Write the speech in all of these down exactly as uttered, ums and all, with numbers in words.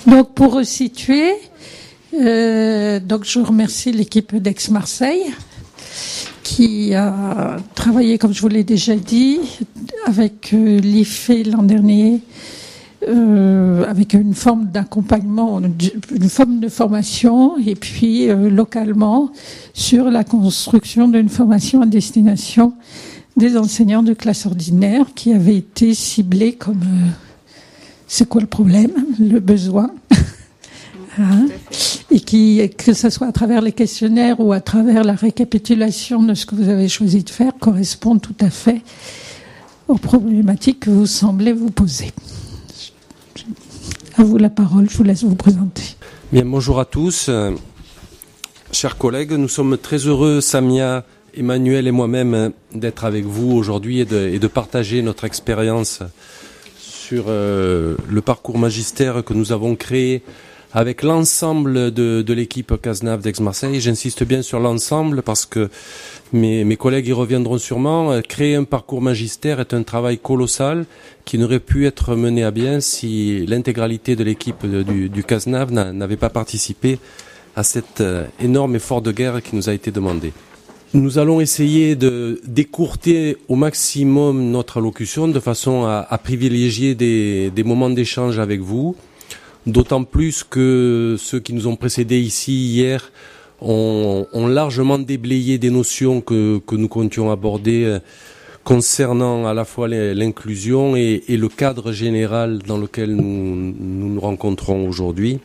Donc pour resituer, euh, donc je remercie l'équipe d'Aix-Marseille qui a travaillé, comme je vous l'ai déjà dit, avec euh, l'I F E l'an dernier, euh, avec une forme d'accompagnement, une forme de formation, et puis euh, localement sur la construction d'une formation à destination des enseignants de classe ordinaire qui avait été ciblée comme euh, c'est quoi le problème, le besoin, hein, et qui, que ce soit à travers les questionnaires ou à travers la récapitulation de ce que vous avez choisi de faire, correspond tout à fait aux problématiques que vous semblez vous poser. À vous la parole, je vous laisse vous présenter. Bien, bonjour à tous, euh, chers collègues, nous sommes très heureux, Samia, Emmanuel et moi-même, d'être avec vous aujourd'hui et de, et de partager notre expérience sur euh, le parcours magistère que nous avons créé avec l'ensemble de, de l'équipe CASNAV d'Aix-Marseille. J'insiste bien sur l'ensemble parce que mes, mes collègues y reviendront sûrement. Créer un parcours magistère est un travail colossal qui n'aurait pu être mené à bien si l'intégralité de l'équipe du, du CASNAV n'avait pas participé à cet euh, énorme effort de guerre qui nous a été demandé. Nous allons essayer de d'écourter au maximum notre allocution de façon à, à privilégier des, des moments d'échange avec vous, d'autant plus que ceux qui nous ont précédés ici hier ont, ont largement déblayé des notions que, que nous comptions aborder concernant à la fois l'inclusion et, et le cadre général dans lequel nous nous, nous rencontrons aujourd'hui.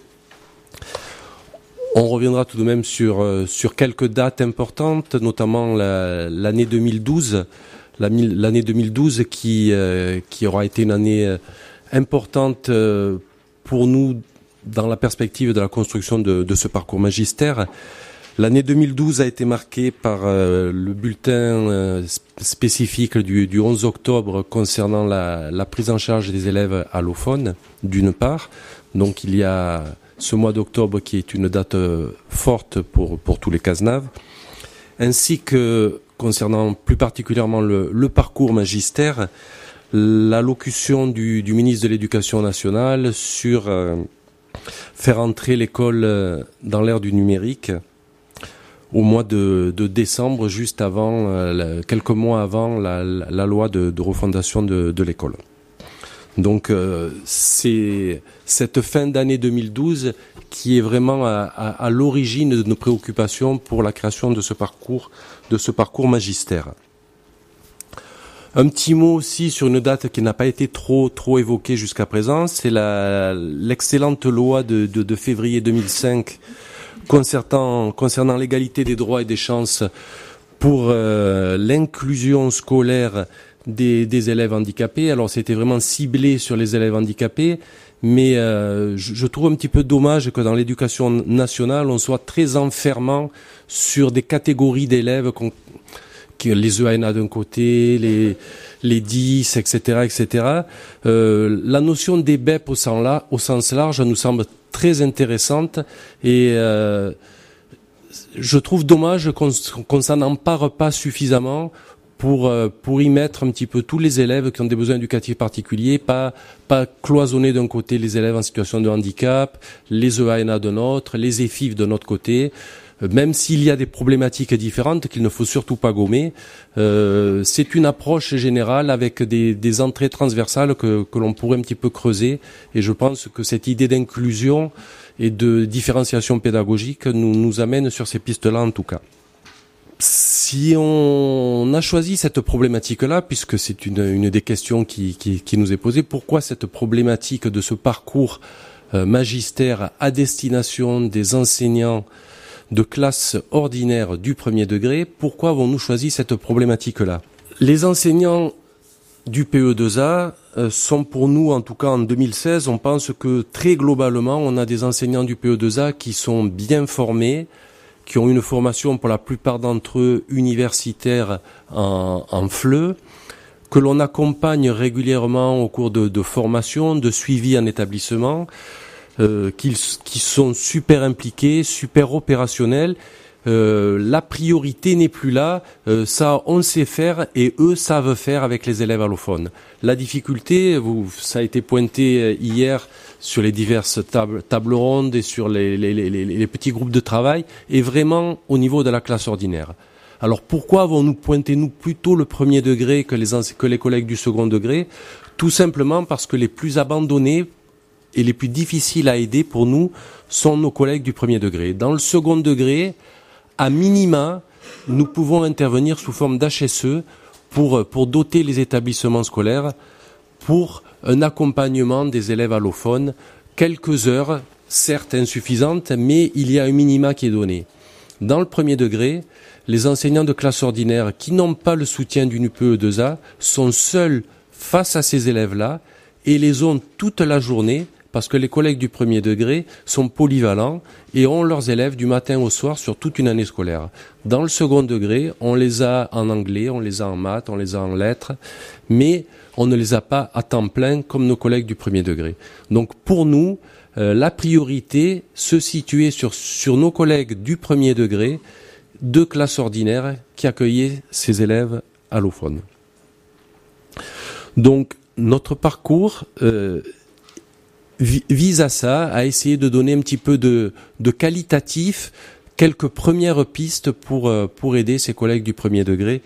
On reviendra tout de même sur sur quelques dates importantes, notamment la, l'année deux mille douze, la, l'année deux mille douze qui euh, qui aura été une année importante euh, pour nous dans la perspective de la construction de, de ce parcours magistère. L'année deux mille douze a été marquée par euh, le bulletin euh, spécifique du, du onze octobre concernant la, la prise en charge des élèves allophones, d'une part. Donc il y a ce mois d'octobre qui est une date forte pour, pour tous les CASNAV, ainsi que, concernant plus particulièrement le, le parcours magistère, l'allocution du, du ministre de l'Éducation nationale sur euh, faire entrer l'école euh, dans l'ère du numérique au mois de, de décembre, juste avant, euh, quelques mois avant la, la, la loi de, de refondation de, de l'école. Donc euh, c'est cette fin d'année deux mille douze qui est vraiment à, à, à l'origine de nos préoccupations pour la création de ce parcours, de ce parcours magistère. Un petit mot aussi sur une date qui n'a pas été trop trop évoquée jusqu'à présent, c'est la l'excellente loi de, de, de février deux mille cinq concernant concernant l'égalité des droits et des chances pour euh, l'inclusion scolaire Des, des élèves handicapés. Alors c'était vraiment ciblé sur les élèves handicapés, mais euh, je, je trouve un petit peu dommage que dans l'éducation nationale, on soit très enfermant sur des catégories d'élèves, qu'on, que les E A N A d'un côté, les, les dix, et cetera, et cetera. Euh, la notion des B E P au sens, là, au sens large nous semble très intéressante et euh, je trouve dommage qu'on, qu'on s'en empare pas suffisamment pour pour y mettre un petit peu tous les élèves qui ont des besoins éducatifs particuliers, pas pas cloisonner d'un côté les élèves en situation de handicap, les E A N A d'un autre, les E F I F d'un autre côté, même s'il y a des problématiques différentes qu'il ne faut surtout pas gommer. Euh, c'est une approche générale avec des des entrées transversales que que l'on pourrait un petit peu creuser, et je pense que cette idée d'inclusion et de différenciation pédagogique nous nous amène sur ces pistes-là en tout cas. Si on a choisi cette problématique-là, puisque c'est une, une des questions qui, qui, qui nous est posée, pourquoi cette problématique de ce parcours euh, magistère à destination des enseignants de classe ordinaire du premier degré, pourquoi avons-nous choisi cette problématique-là ? Les enseignants du P E deux A euh, sont pour nous, en tout cas en deux mille seize, on pense que très globalement, on a des enseignants du P E deux A qui sont bien formés, qui ont une formation pour la plupart d'entre eux universitaire en, en F L E, que l'on accompagne régulièrement au cours de, de formation, de suivi en établissement, euh, qui, qui sont super impliqués, super opérationnels. Euh, la priorité n'est plus là, euh, ça on sait faire et eux savent faire avec les élèves allophones. La difficulté, vous, ça a été pointé hier sur les diverses tables, tables rondes et sur les, les, les, les petits groupes de travail, est vraiment au niveau de la classe ordinaire. Alors pourquoi avons-nous pointé nous plutôt le premier degré que les, que les collègues du second degré? Tout simplement parce que les plus abandonnés et les plus difficiles à aider pour nous sont nos collègues du premier degré. Dans le second degré, à minima, nous pouvons intervenir sous forme d'H S E pour, pour doter les établissements scolaires pour un accompagnement des élèves allophones, quelques heures, certes insuffisantes, mais il y a un minima qui est donné. Dans le premier degré, les enseignants de classe ordinaire qui n'ont pas le soutien d'une U P E deux A sont seuls face à ces élèves-là et les ont toute la journée parce que les collègues du premier degré sont polyvalents et ont leurs élèves du matin au soir sur toute une année scolaire. Dans le second degré, on les a en anglais, on les a en maths, on les a en lettres, mais on ne les a pas à temps plein comme nos collègues du premier degré. Donc pour nous, euh, la priorité se situait sur, sur nos collègues du premier degré de classe ordinaire qui accueillaient ces élèves allophones. Donc notre parcours euh, vise à ça, à essayer de donner un petit peu de, de qualitatif, quelques premières pistes pour, pour aider ses collègues du premier degré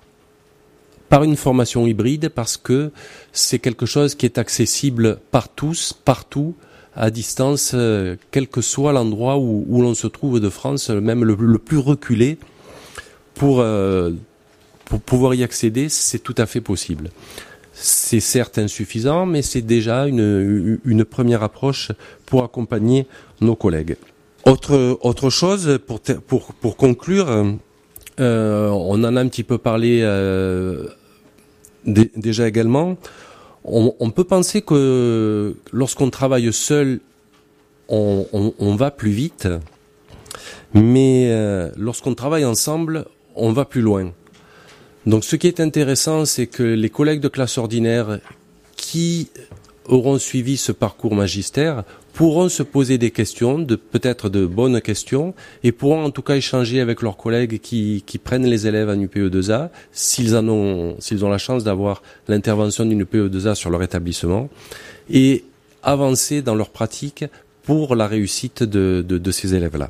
par une formation hybride, parce que c'est quelque chose qui est accessible par tous, partout, à distance, euh, quel que soit l'endroit où, où l'on se trouve de France, même le, le plus reculé, pour, euh, pour pouvoir y accéder, c'est tout à fait possible. C'est certes insuffisant, mais c'est déjà une, une première approche pour accompagner nos collègues. Autre, autre chose, pour, pour, pour conclure, euh, on en a un petit peu parlé euh, d- déjà également. On, on peut penser que lorsqu'on travaille seul, on, on, on va plus vite, mais euh, lorsqu'on travaille ensemble, on va plus loin. Donc ce qui est intéressant, c'est que les collègues de classe ordinaire qui auront suivi ce parcours magistère pourront se poser des questions, de peut-être de bonnes questions, et pourront en tout cas échanger avec leurs collègues qui, qui prennent les élèves en U P E deux A, s'ils en ont, s'ils ont la chance d'avoir l'intervention d'une U P E deux A sur leur établissement, et avancer dans leur pratique pour la réussite de, de, de ces élèves-là.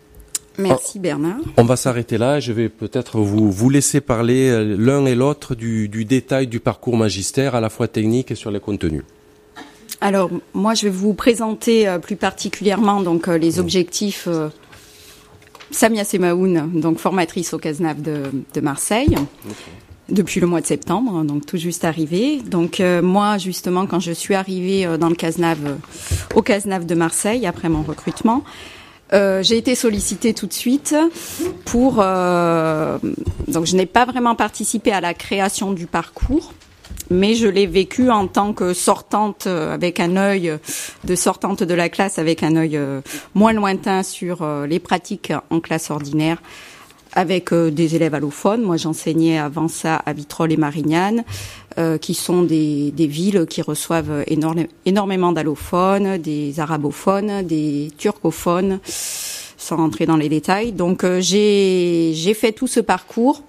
Merci Bernard. On va s'arrêter là. Je vais peut-être vous, vous laisser parler l'un et l'autre du, du détail du parcours magistère, à la fois technique et sur les contenus. Alors, moi, je vais vous présenter euh, plus particulièrement donc euh, les objectifs. Euh, Samia Semaoun, donc formatrice au CASNAV de, de Marseille, okay. Depuis le mois de septembre, donc tout juste arrivée. Donc euh, moi, justement, quand je suis arrivée euh, dans le CASNAV, euh, au CASNAV de Marseille après mon recrutement. Euh, j'ai été sollicitée tout de suite pour... Euh, donc je n'ai pas vraiment participé à la création du parcours, mais je l'ai vécu en tant que sortante, euh, avec un œil de sortante de la classe, avec un œil euh, moins lointain sur euh, les pratiques en classe ordinaire, avec euh, des élèves allophones. Moi, j'enseignais avant ça à Vitrolles et Marignane, euh, qui sont des, des villes qui reçoivent énorme, énormément d'allophones, des arabophones, des turcophones, sans rentrer dans les détails. Donc, euh, j'ai, j'ai fait tout ce parcours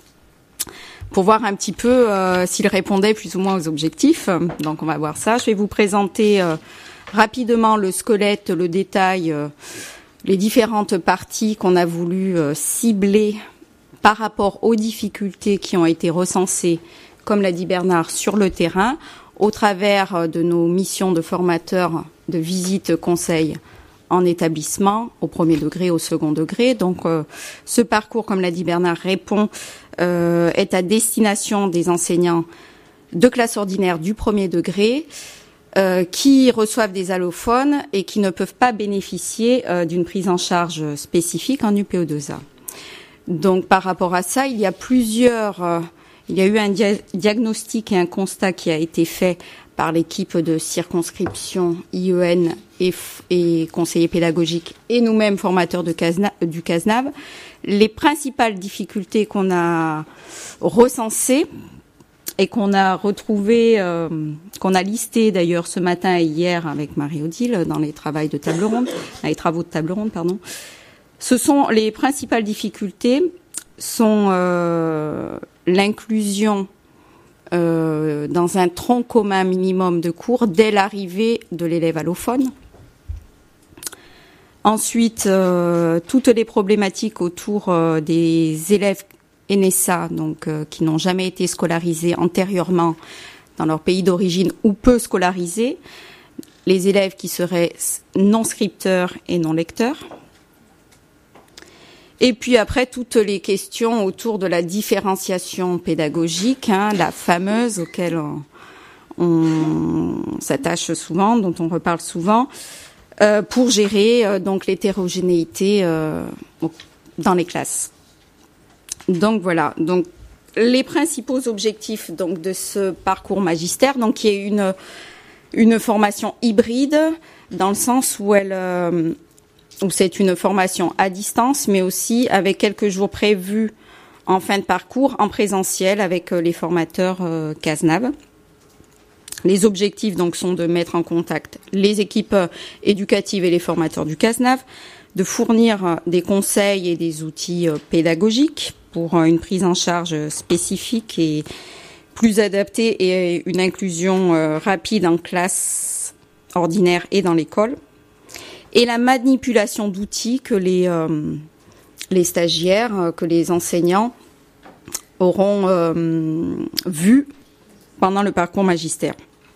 pour voir un petit peu euh, s'il répondait plus ou moins aux objectifs. Donc, on va voir ça. Je vais vous présenter euh, rapidement le squelette, le détail, euh, les différentes parties qu'on a voulu euh, cibler par rapport aux difficultés qui ont été recensées, comme l'a dit Bernard, sur le terrain, au travers de nos missions de formateurs de visite conseil en établissement, au premier degré, au second degré. Donc, euh, ce parcours, comme l'a dit Bernard, répond, euh, est à destination des enseignants de classe ordinaire du premier degré, Euh, qui reçoivent des allophones et qui ne peuvent pas bénéficier euh, d'une prise en charge spécifique en U P E deux A. Donc, par rapport à ça, il y a plusieurs... Euh, il y a eu un dia- diagnostic et un constat qui a été fait par l'équipe de circonscription I E N et, f- et conseillers pédagogiques et nous-mêmes formateurs de Casna- du CASNAV. Les principales difficultés qu'on a recensées et qu'on a retrouvé, euh, qu'on a listé d'ailleurs ce matin et hier avec Marie-Odile dans les travaux de table ronde, les travaux de table ronde, pardon. Ce sont les principales difficultés sont euh, l'inclusion euh, dans un tronc commun minimum de cours dès l'arrivée de l'élève allophone. Ensuite, euh, toutes les problématiques autour euh, des élèves N S A, donc euh, qui n'ont jamais été scolarisés antérieurement dans leur pays d'origine ou peu scolarisés, les élèves qui seraient non scripteurs et non lecteurs. Et puis après, toutes les questions autour de la différenciation pédagogique, hein, la fameuse auquel on, on s'attache souvent, dont on reparle souvent, euh, pour gérer euh, donc l'hétérogénéité euh, dans les classes. Donc voilà. Donc les principaux objectifs donc de ce parcours magistère, donc qui est une une formation hybride dans le sens où elle euh, où c'est une formation à distance, mais aussi avec quelques jours prévus en fin de parcours en présentiel avec euh, les formateurs euh, CASNAV. Les objectifs donc sont de mettre en contact les équipes euh, éducatives et les formateurs du CASNAV, de fournir euh, des conseils et des outils euh, pédagogiques pour euh, une prise en charge spécifique et plus adaptée et une inclusion euh, rapide en classe ordinaire et dans l'école. Et la manipulation d'outils que les, euh, les stagiaires, euh, que les enseignants auront euh, vus pendant le parcours magistère.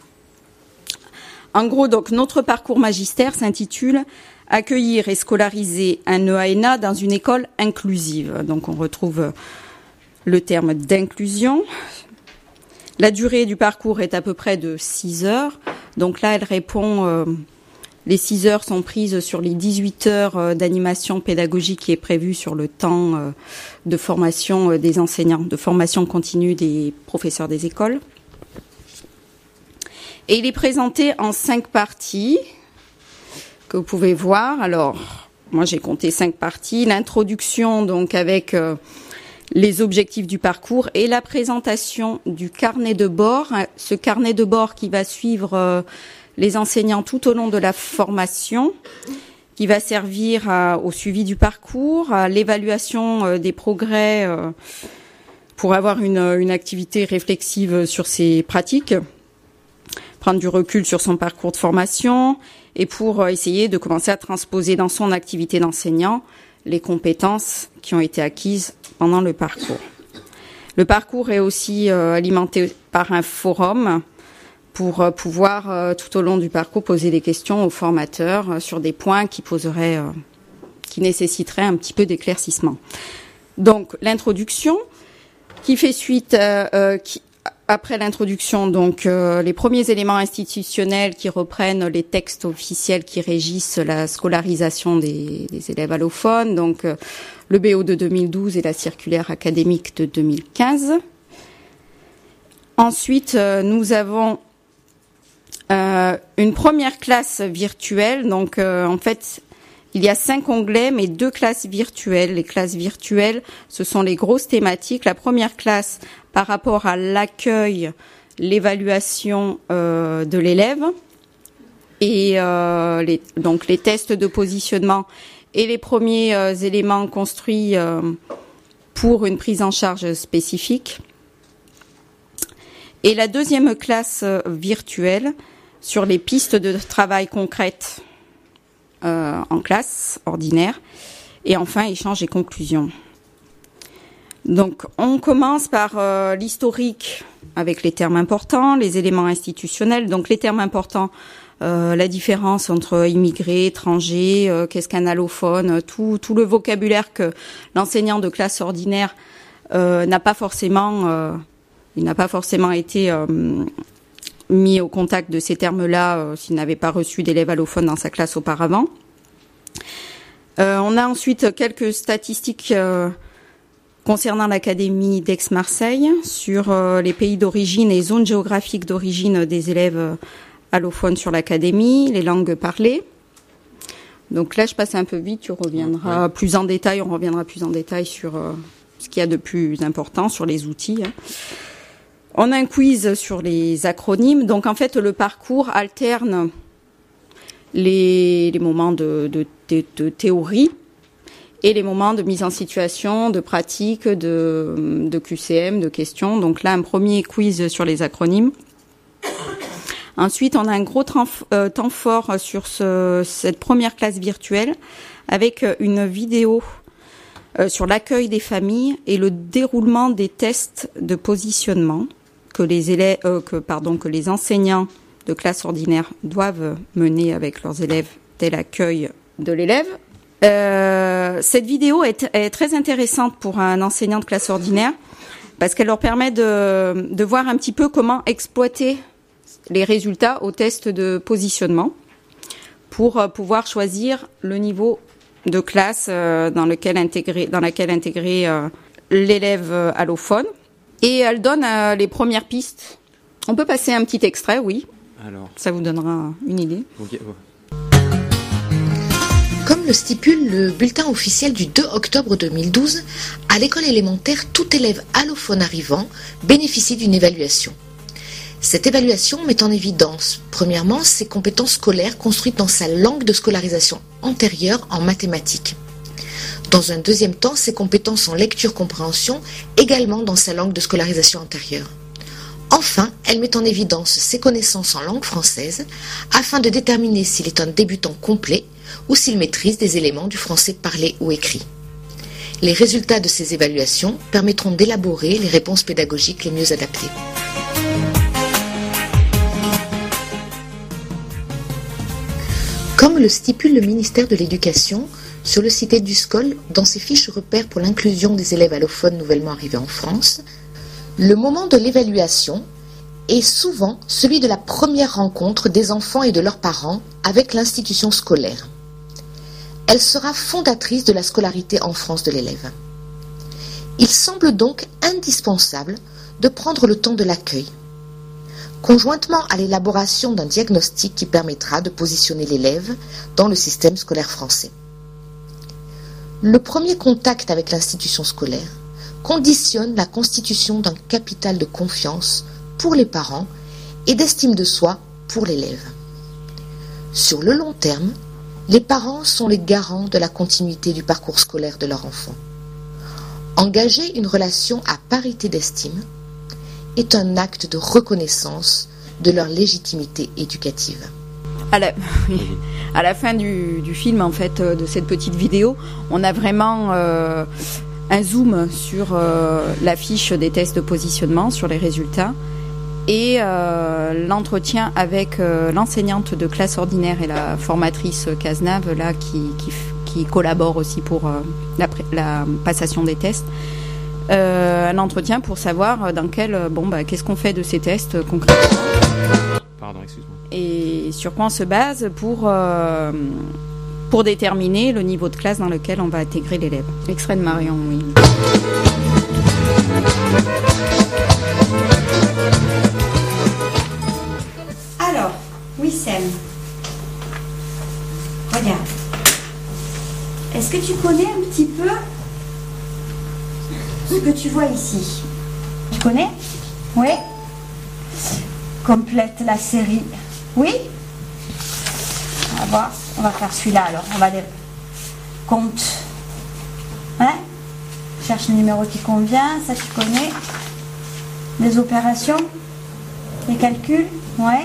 En gros, donc, notre parcours magistère s'intitule « Accueillir et scolariser un E A N A dans une école inclusive ». Donc, on retrouve le terme d'inclusion. La durée du parcours est à peu près de six heures. Donc là, elle répond... Euh, Les six heures sont prises sur les dix-huit heures d'animation pédagogique qui est prévue sur le temps de formation des enseignants, de formation continue des professeurs des écoles. Et il est présenté en cinq parties que vous pouvez voir. Alors, moi j'ai compté cinq parties. L'introduction, donc avec euh, les objectifs du parcours et la présentation du carnet de bord. Ce carnet de bord qui va suivre... Euh, les enseignants tout au long de la formation, qui va servir à, au suivi du parcours, à l'évaluation euh, des progrès euh, pour avoir une, une activité réflexive sur ses pratiques, prendre du recul sur son parcours de formation et pour euh, essayer de commencer à transposer dans son activité d'enseignant les compétences qui ont été acquises pendant le parcours. Le parcours est aussi euh, alimenté par un forum pour pouvoir, euh, tout au long du parcours, poser des questions aux formateurs euh, sur des points qui poseraient, euh, qui nécessiteraient un petit peu d'éclaircissement. Donc, l'introduction, qui fait suite, euh, euh, qui, après l'introduction, donc euh, les premiers éléments institutionnels qui reprennent les textes officiels qui régissent la scolarisation des, des élèves allophones, donc euh, le B O de deux mille douze et la circulaire académique de deux mille quinze. Ensuite, euh, nous avons Euh, une première classe virtuelle, donc euh, en fait il y a cinq onglets mais deux classes virtuelles. Les classes virtuelles, ce sont les grosses thématiques. La première classe par rapport à l'accueil, l'évaluation euh, de l'élève et euh, les, donc les tests de positionnement et les premiers euh, éléments construits euh, pour une prise en charge spécifique. Et la deuxième classe euh, virtuelle sur les pistes de travail concrètes euh, en classe ordinaire. Et enfin, échange et conclusion. Donc, on commence par euh, l'historique avec les termes importants, les éléments institutionnels. Donc, les termes importants, euh, la différence entre immigrés, étrangers, euh, qu'est-ce qu'un allophone, tout, tout le vocabulaire que l'enseignant de classe ordinaire euh, n'a pas forcément... Euh, il n'a pas forcément été... Euh, mis au contact de ces termes-là euh, s'il n'avait pas reçu d'élèves allophones dans sa classe auparavant. Euh, on a ensuite quelques statistiques euh, concernant l'Académie d'Aix-Marseille sur euh, les pays d'origine et zones géographiques d'origine des élèves allophones sur l'Académie, les langues parlées. Donc là, je passe un peu vite, tu reviendras ouais. plus en détail, on reviendra plus en détail sur euh, ce qu'il y a de plus important, sur les outils. Hein. On a un quiz sur les acronymes. Donc, en fait, le parcours alterne les, les moments de, de, de, de théorie et les moments de mise en situation, de pratique, de, de Q C M, de questions. Donc là, un premier quiz sur les acronymes. Ensuite, on a un gros temps, euh, temps fort sur ce, cette première classe virtuelle avec une vidéo euh, sur l'accueil des familles et le déroulement des tests de positionnement que les élèves, euh, que pardon, que les enseignants de classe ordinaire doivent mener avec leurs élèves dès l'accueil de l'élève. Euh, cette vidéo est, est très intéressante pour un enseignant de classe ordinaire parce qu'elle leur permet de, de voir un petit peu comment exploiter les résultats au test de positionnement pour pouvoir choisir le niveau de classe dans lequel intégrer, dans laquelle intégrer l'élève allophone. Et elle donne les premières pistes. On peut passer un petit extrait, oui. Alors, ça vous donnera une idée. Okay. Comme le stipule le bulletin officiel du deux octobre deux mille douze, à l'école élémentaire, tout élève allophone arrivant bénéficie d'une évaluation. Cette évaluation met en évidence, premièrement, ses compétences scolaires construites dans sa langue de scolarisation antérieure en mathématiques. Dans un deuxième temps, ses compétences en lecture-compréhension, également dans sa langue de scolarisation antérieure. Enfin, elle met en évidence ses connaissances en langue française, afin de déterminer s'il est un débutant complet ou s'il maîtrise des éléments du français parlé ou écrit. Les résultats de ces évaluations permettront d'élaborer les réponses pédagogiques les mieux adaptées. Comme le stipule le ministère de l'Éducation, sur le site EduScol, dans ses fiches repères pour l'inclusion des élèves allophones nouvellement arrivés en France, le moment de l'évaluation est souvent celui de la première rencontre des enfants et de leurs parents avec l'institution scolaire. Elle sera fondatrice de la scolarité en France de l'élève. Il semble donc indispensable de prendre le temps de l'accueil, conjointement à l'élaboration d'un diagnostic qui permettra de positionner l'élève dans le système scolaire français. Le premier contact avec l'institution scolaire conditionne la constitution d'un capital de confiance pour les parents et d'estime de soi pour l'élève. Sur le long terme, les parents sont les garants de la continuité du parcours scolaire de leur enfant. Engager une relation à parité d'estime est un acte de reconnaissance de leur légitimité éducative. À la, à la fin du, du film, en fait, de cette petite vidéo, on a vraiment euh, un zoom sur euh, l'affiche des tests de positionnement, sur les résultats, et euh, l'entretien avec euh, l'enseignante de classe ordinaire et la formatrice Cazenave, là, qui, qui, qui collabore aussi pour euh, la, la passation des tests. Euh, un entretien pour savoir dans quel bon bah qu'est-ce qu'on fait de ces tests concrètement. Pardon, excuse-moi. Et sur quoi on se base pour euh, pour déterminer le niveau de classe dans lequel on va intégrer l'élève. Extrait de Marion, oui. Alors, Wissem, regarde. Est-ce que tu connais un petit peu ce que tu vois ici? Tu connais? Oui. Complète la série. Oui. On va voir. On va faire celui-là alors. On va les compte. Hein? Cherche le numéro qui convient. Ça tu connais. Les opérations. Les calculs. Ouais.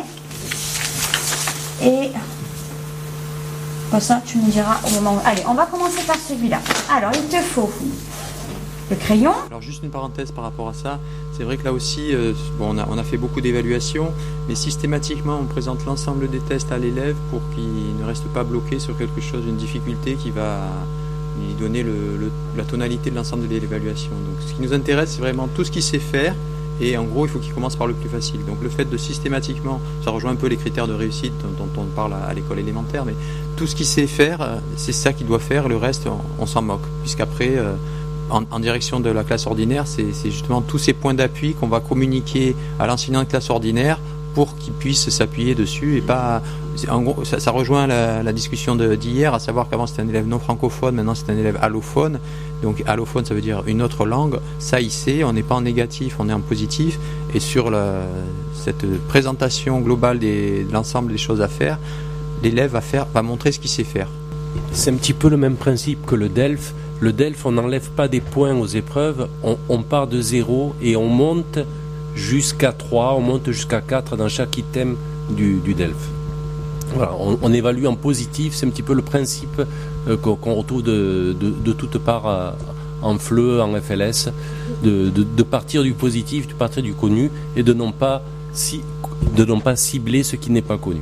Et comme ça tu me diras au moment où... Allez, on va commencer par celui-là. Alors il te faut le crayon. Alors juste une parenthèse par rapport à ça, c'est vrai que là aussi, euh, bon, on, a, on a fait beaucoup d'évaluations, mais systématiquement on présente l'ensemble des tests à l'élève pour qu'il ne reste pas bloqué sur quelque chose, une difficulté qui va lui donner le, le, la tonalité de l'ensemble de l'évaluation. Donc ce qui nous intéresse, c'est vraiment tout ce qu'il sait faire, et en gros il faut qu'il commence par le plus facile. Donc le fait de systématiquement, ça rejoint un peu les critères de réussite dont, dont on parle à, à l'école élémentaire, mais tout ce qu'il sait faire, c'est ça qu'il doit faire, le reste on, on s'en moque, puisqu'après... Euh, En, en direction de la classe ordinaire, c'est, c'est justement tous ces points d'appui qu'on va communiquer à l'enseignant de classe ordinaire pour qu'il puisse s'appuyer dessus et pas. En gros, ça, ça rejoint la, la discussion de, d'hier, à savoir qu'avant c'était un élève non francophone, maintenant c'est un élève allophone. Donc allophone, ça veut dire une autre langue. Ça, il sait. On n'est pas en négatif, on est en positif. Et sur la, cette présentation globale des, de l'ensemble des choses à faire, l'élève va faire, va montrer ce qu'il sait faire. C'est un petit peu le même principe que le D E L F. Le D E L F, on n'enlève pas des points aux épreuves, on, on part de zéro et on monte jusqu'à trois, on monte jusqu'à quatre dans chaque item du, du D E L F. Voilà, on, on évalue en positif, c'est un petit peu le principe euh, qu'on, qu'on retrouve de, de, de toutes parts euh, en F L E, en F L S, de, de, de partir du positif, de partir du connu et de non pas, si, de non pas cibler ce qui n'est pas connu.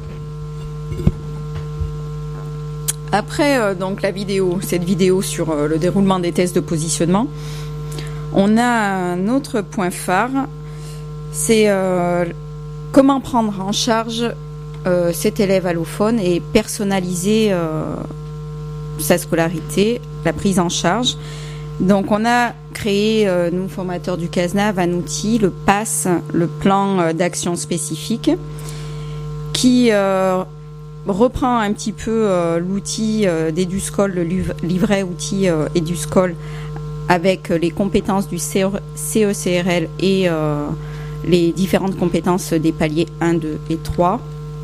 Après euh, donc la vidéo, cette vidéo sur euh, le déroulement des tests de positionnement, on a un autre point phare, c'est euh, comment prendre en charge euh, cet élève allophone et personnaliser euh, sa scolarité, la prise en charge. Donc on a créé, euh, nous formateurs du CASNAV, un outil, le P A S, le plan euh, d'action spécifique, qui euh, reprend un petit peu euh, l'outil euh, d'EduScol, le livret outil euh, EduScol, avec les compétences du C E C R L et euh, les différentes compétences des paliers un, deux et trois.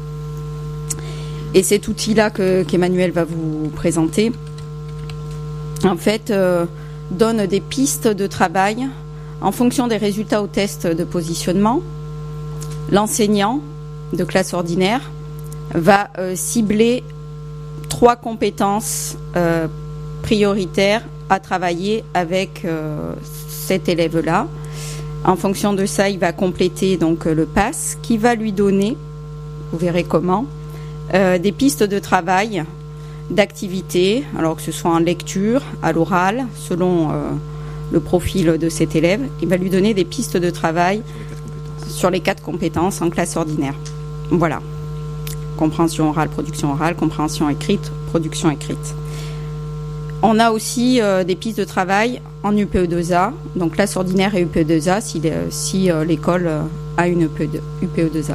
Et cet outil-là que, qu'Emmanuel va vous présenter, en fait, euh, donne des pistes de travail en fonction des résultats au test de positionnement. L'enseignant de classe ordinaire va euh, cibler trois compétences euh, prioritaires à travailler avec euh, cet élève-là. En fonction de ça, il va compléter donc le P A S qui va lui donner, vous verrez comment, euh, des pistes de travail, d'activité, alors que ce soit en lecture, à l'oral, selon euh, le profil de cet élève. Il va lui donner des pistes de travail sur les quatre compétences en classe ordinaire. Voilà. Compréhension orale, production orale, compréhension écrite, production écrite. On a aussi euh, des pistes de travail en U P E deux A, donc classe ordinaire et U P E deux A, si, si euh, l'école euh, a une U P E deux A.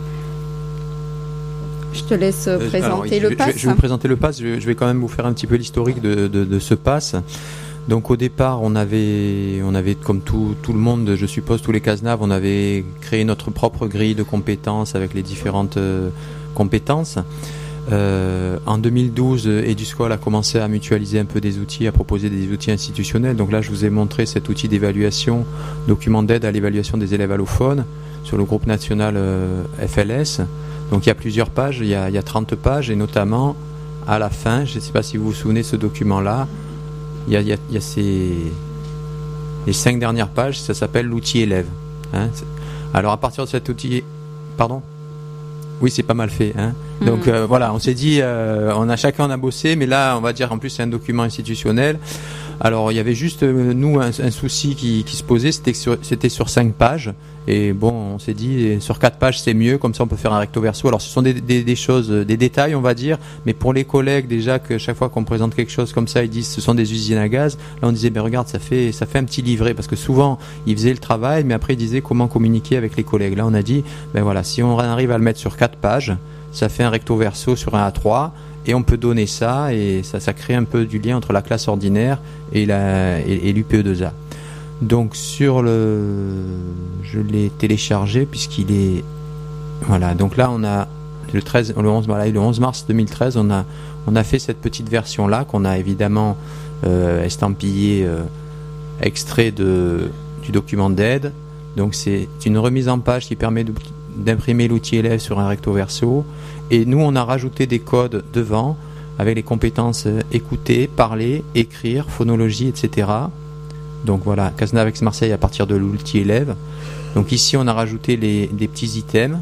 Je te laisse euh, présenter Alors, le je vais, P A S. Je vais, je vais vous présenter le P A S, je, je vais quand même vous faire un petit peu l'historique de, de, de ce P A S. Donc au départ, on avait, on avait comme tout, tout le monde, je suppose, tous les CASNAV, on avait créé notre propre grille de compétences avec les différentes euh, compétences. Euh, en deux mille douze, EduScol a commencé à mutualiser un peu des outils, à proposer des outils institutionnels. Donc là, je vous ai montré cet outil d'évaluation, document d'aide à l'évaluation des élèves allophones sur le groupe national euh, F L S. Donc il y a plusieurs pages, il y a, il y a trente pages, et notamment à la fin, je ne sais pas si vous vous souvenez de ce document-là, il y a, il y a, il y a ces, les cinq dernières pages, ça s'appelle l'outil élève. Hein. Alors à partir de cet outil... Pardon ? Oui, c'est pas mal fait. Hein. Mmh. Donc euh, voilà, on s'est dit, euh, on a chacun on a bossé, mais là, on va dire en plus c'est un document institutionnel. Alors il y avait juste euh, nous un, un souci qui, qui se posait, c'était sur, c'était sur cinq pages. Et bon, on s'est dit sur quatre pages c'est mieux, comme ça on peut faire un recto verso. Alors ce sont des, des, des choses, des détails on va dire, mais pour les collègues déjà que chaque fois qu'on présente quelque chose comme ça, ils disent ce sont des usines à gaz. Là on disait ben regarde ça fait ça fait un petit livret parce que souvent ils faisaient le travail, mais après ils disaient comment communiquer avec les collègues. Là on a dit ben voilà si on arrive à le mettre sur quatre pages, ça fait un recto verso sur un A trois. Et on peut donner ça, et ça, ça crée un peu du lien entre la classe ordinaire et, la, et, et l'U P E deux A. Donc sur le, je l'ai téléchargé puisqu'il est, voilà. Donc là on a le treize, le onze, voilà, le onze mars deux mille treize, on a, on a fait cette petite version là qu'on a évidemment euh, estampillé, euh, extrait de du document d'aide. Donc c'est une remise en page qui permet de, d'imprimer l'outil élève sur un recto verso. Et nous, on a rajouté des codes devant avec les compétences écouter, parler, écrire, phonologie, et cetera. Donc voilà, CASNAV Aix-Marseille à partir de l'outil élève. Donc ici, on a rajouté les, les petits items.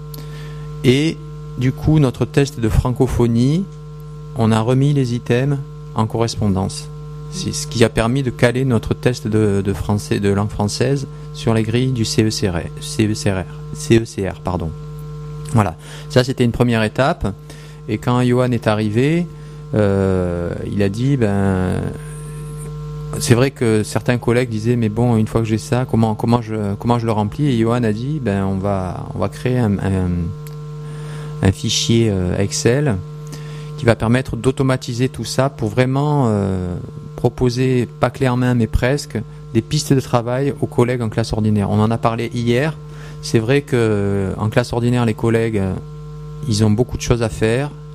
Et du coup, notre test de francophonie, on a remis les items en correspondance. C'est ce qui a permis de caler notre test de, de français, de langue française sur les grilles du C E C R, C E C R, C E C R, pardon. Voilà, ça c'était une première étape. Et quand Johan est arrivé, euh, il a dit, ben, c'est vrai que certains collègues disaient, mais bon, une fois que j'ai ça, comment comment je comment je le remplis? Et Johan a dit, ben, on va on va créer un, un, un fichier Excel qui va permettre d'automatiser tout ça pour vraiment euh, proposer, pas clé en main, mais presque, des pistes de travail aux collègues en classe ordinaire. On en a parlé hier. C'est vrai que en classe ordinaire, les collègues, ils ont beaucoup de choses à faire.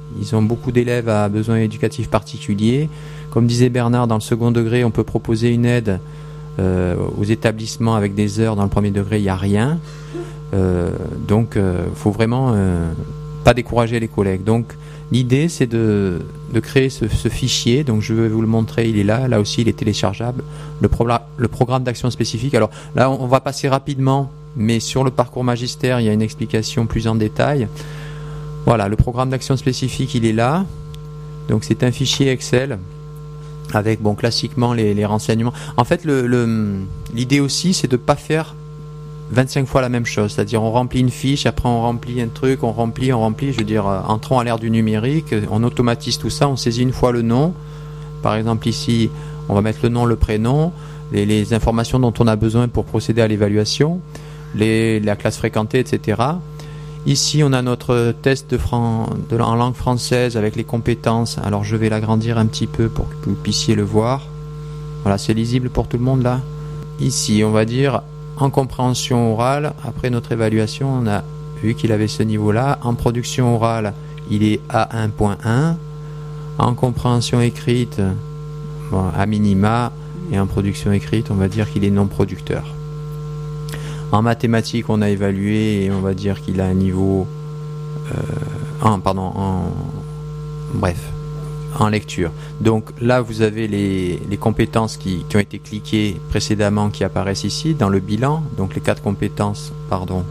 ils ont beaucoup d'élèves à besoins éducatifs particuliers. Comme disait Bernard, dans le second degré, on peut proposer une aide euh, aux établissements avec des heures. Dans le premier degré, il n'y a rien. Euh, donc, il euh, faut vraiment euh, pas décourager les collègues. Donc, l'idée, c'est de, de créer ce, ce fichier. Donc, je vais vous le montrer. Il est là. Là aussi, il est téléchargeable. Le, pro- le programme d'action spécifique. Alors, là, on, on va passer rapidement, mais sur le parcours magistère, il y a une explication plus en détail. Voilà, le programme d'action spécifique, il est là. Donc, c'est un fichier Excel avec, bon, classiquement, les, les renseignements. En fait, le, le, l'idée aussi, c'est de ne pas faire vingt-cinq fois la même chose. C'est-à-dire, on remplit une fiche, après on remplit un truc, on remplit, on remplit. Je veux dire, euh, entrons à l'ère du numérique, on automatise tout ça, on saisit une fois le nom. Par exemple, ici, on va mettre le nom, le prénom, les, les informations dont on a besoin pour procéder à l'évaluation, les, la classe fréquentée, et cetera. Ici, on a notre test de fran- de, en langue française avec les compétences. Alors, je vais l'agrandir un petit peu pour que vous puissiez le voir. Voilà, c'est lisible pour tout le monde là. Ici, on va dire en compréhension orale. Après notre évaluation, on a vu qu'il avait ce niveau-là. En production orale, il est A un point un. En compréhension écrite, bon, à minima. Et en production écrite, on va dire qu'il est non producteur. En mathématiques, on a évalué et on va dire qu'il a un niveau... Euh, en, pardon, en... Bref, en lecture. Donc là, vous avez les, les compétences qui, qui ont été cliquées précédemment qui apparaissent ici dans le bilan. Donc les quatre compétences, pardon.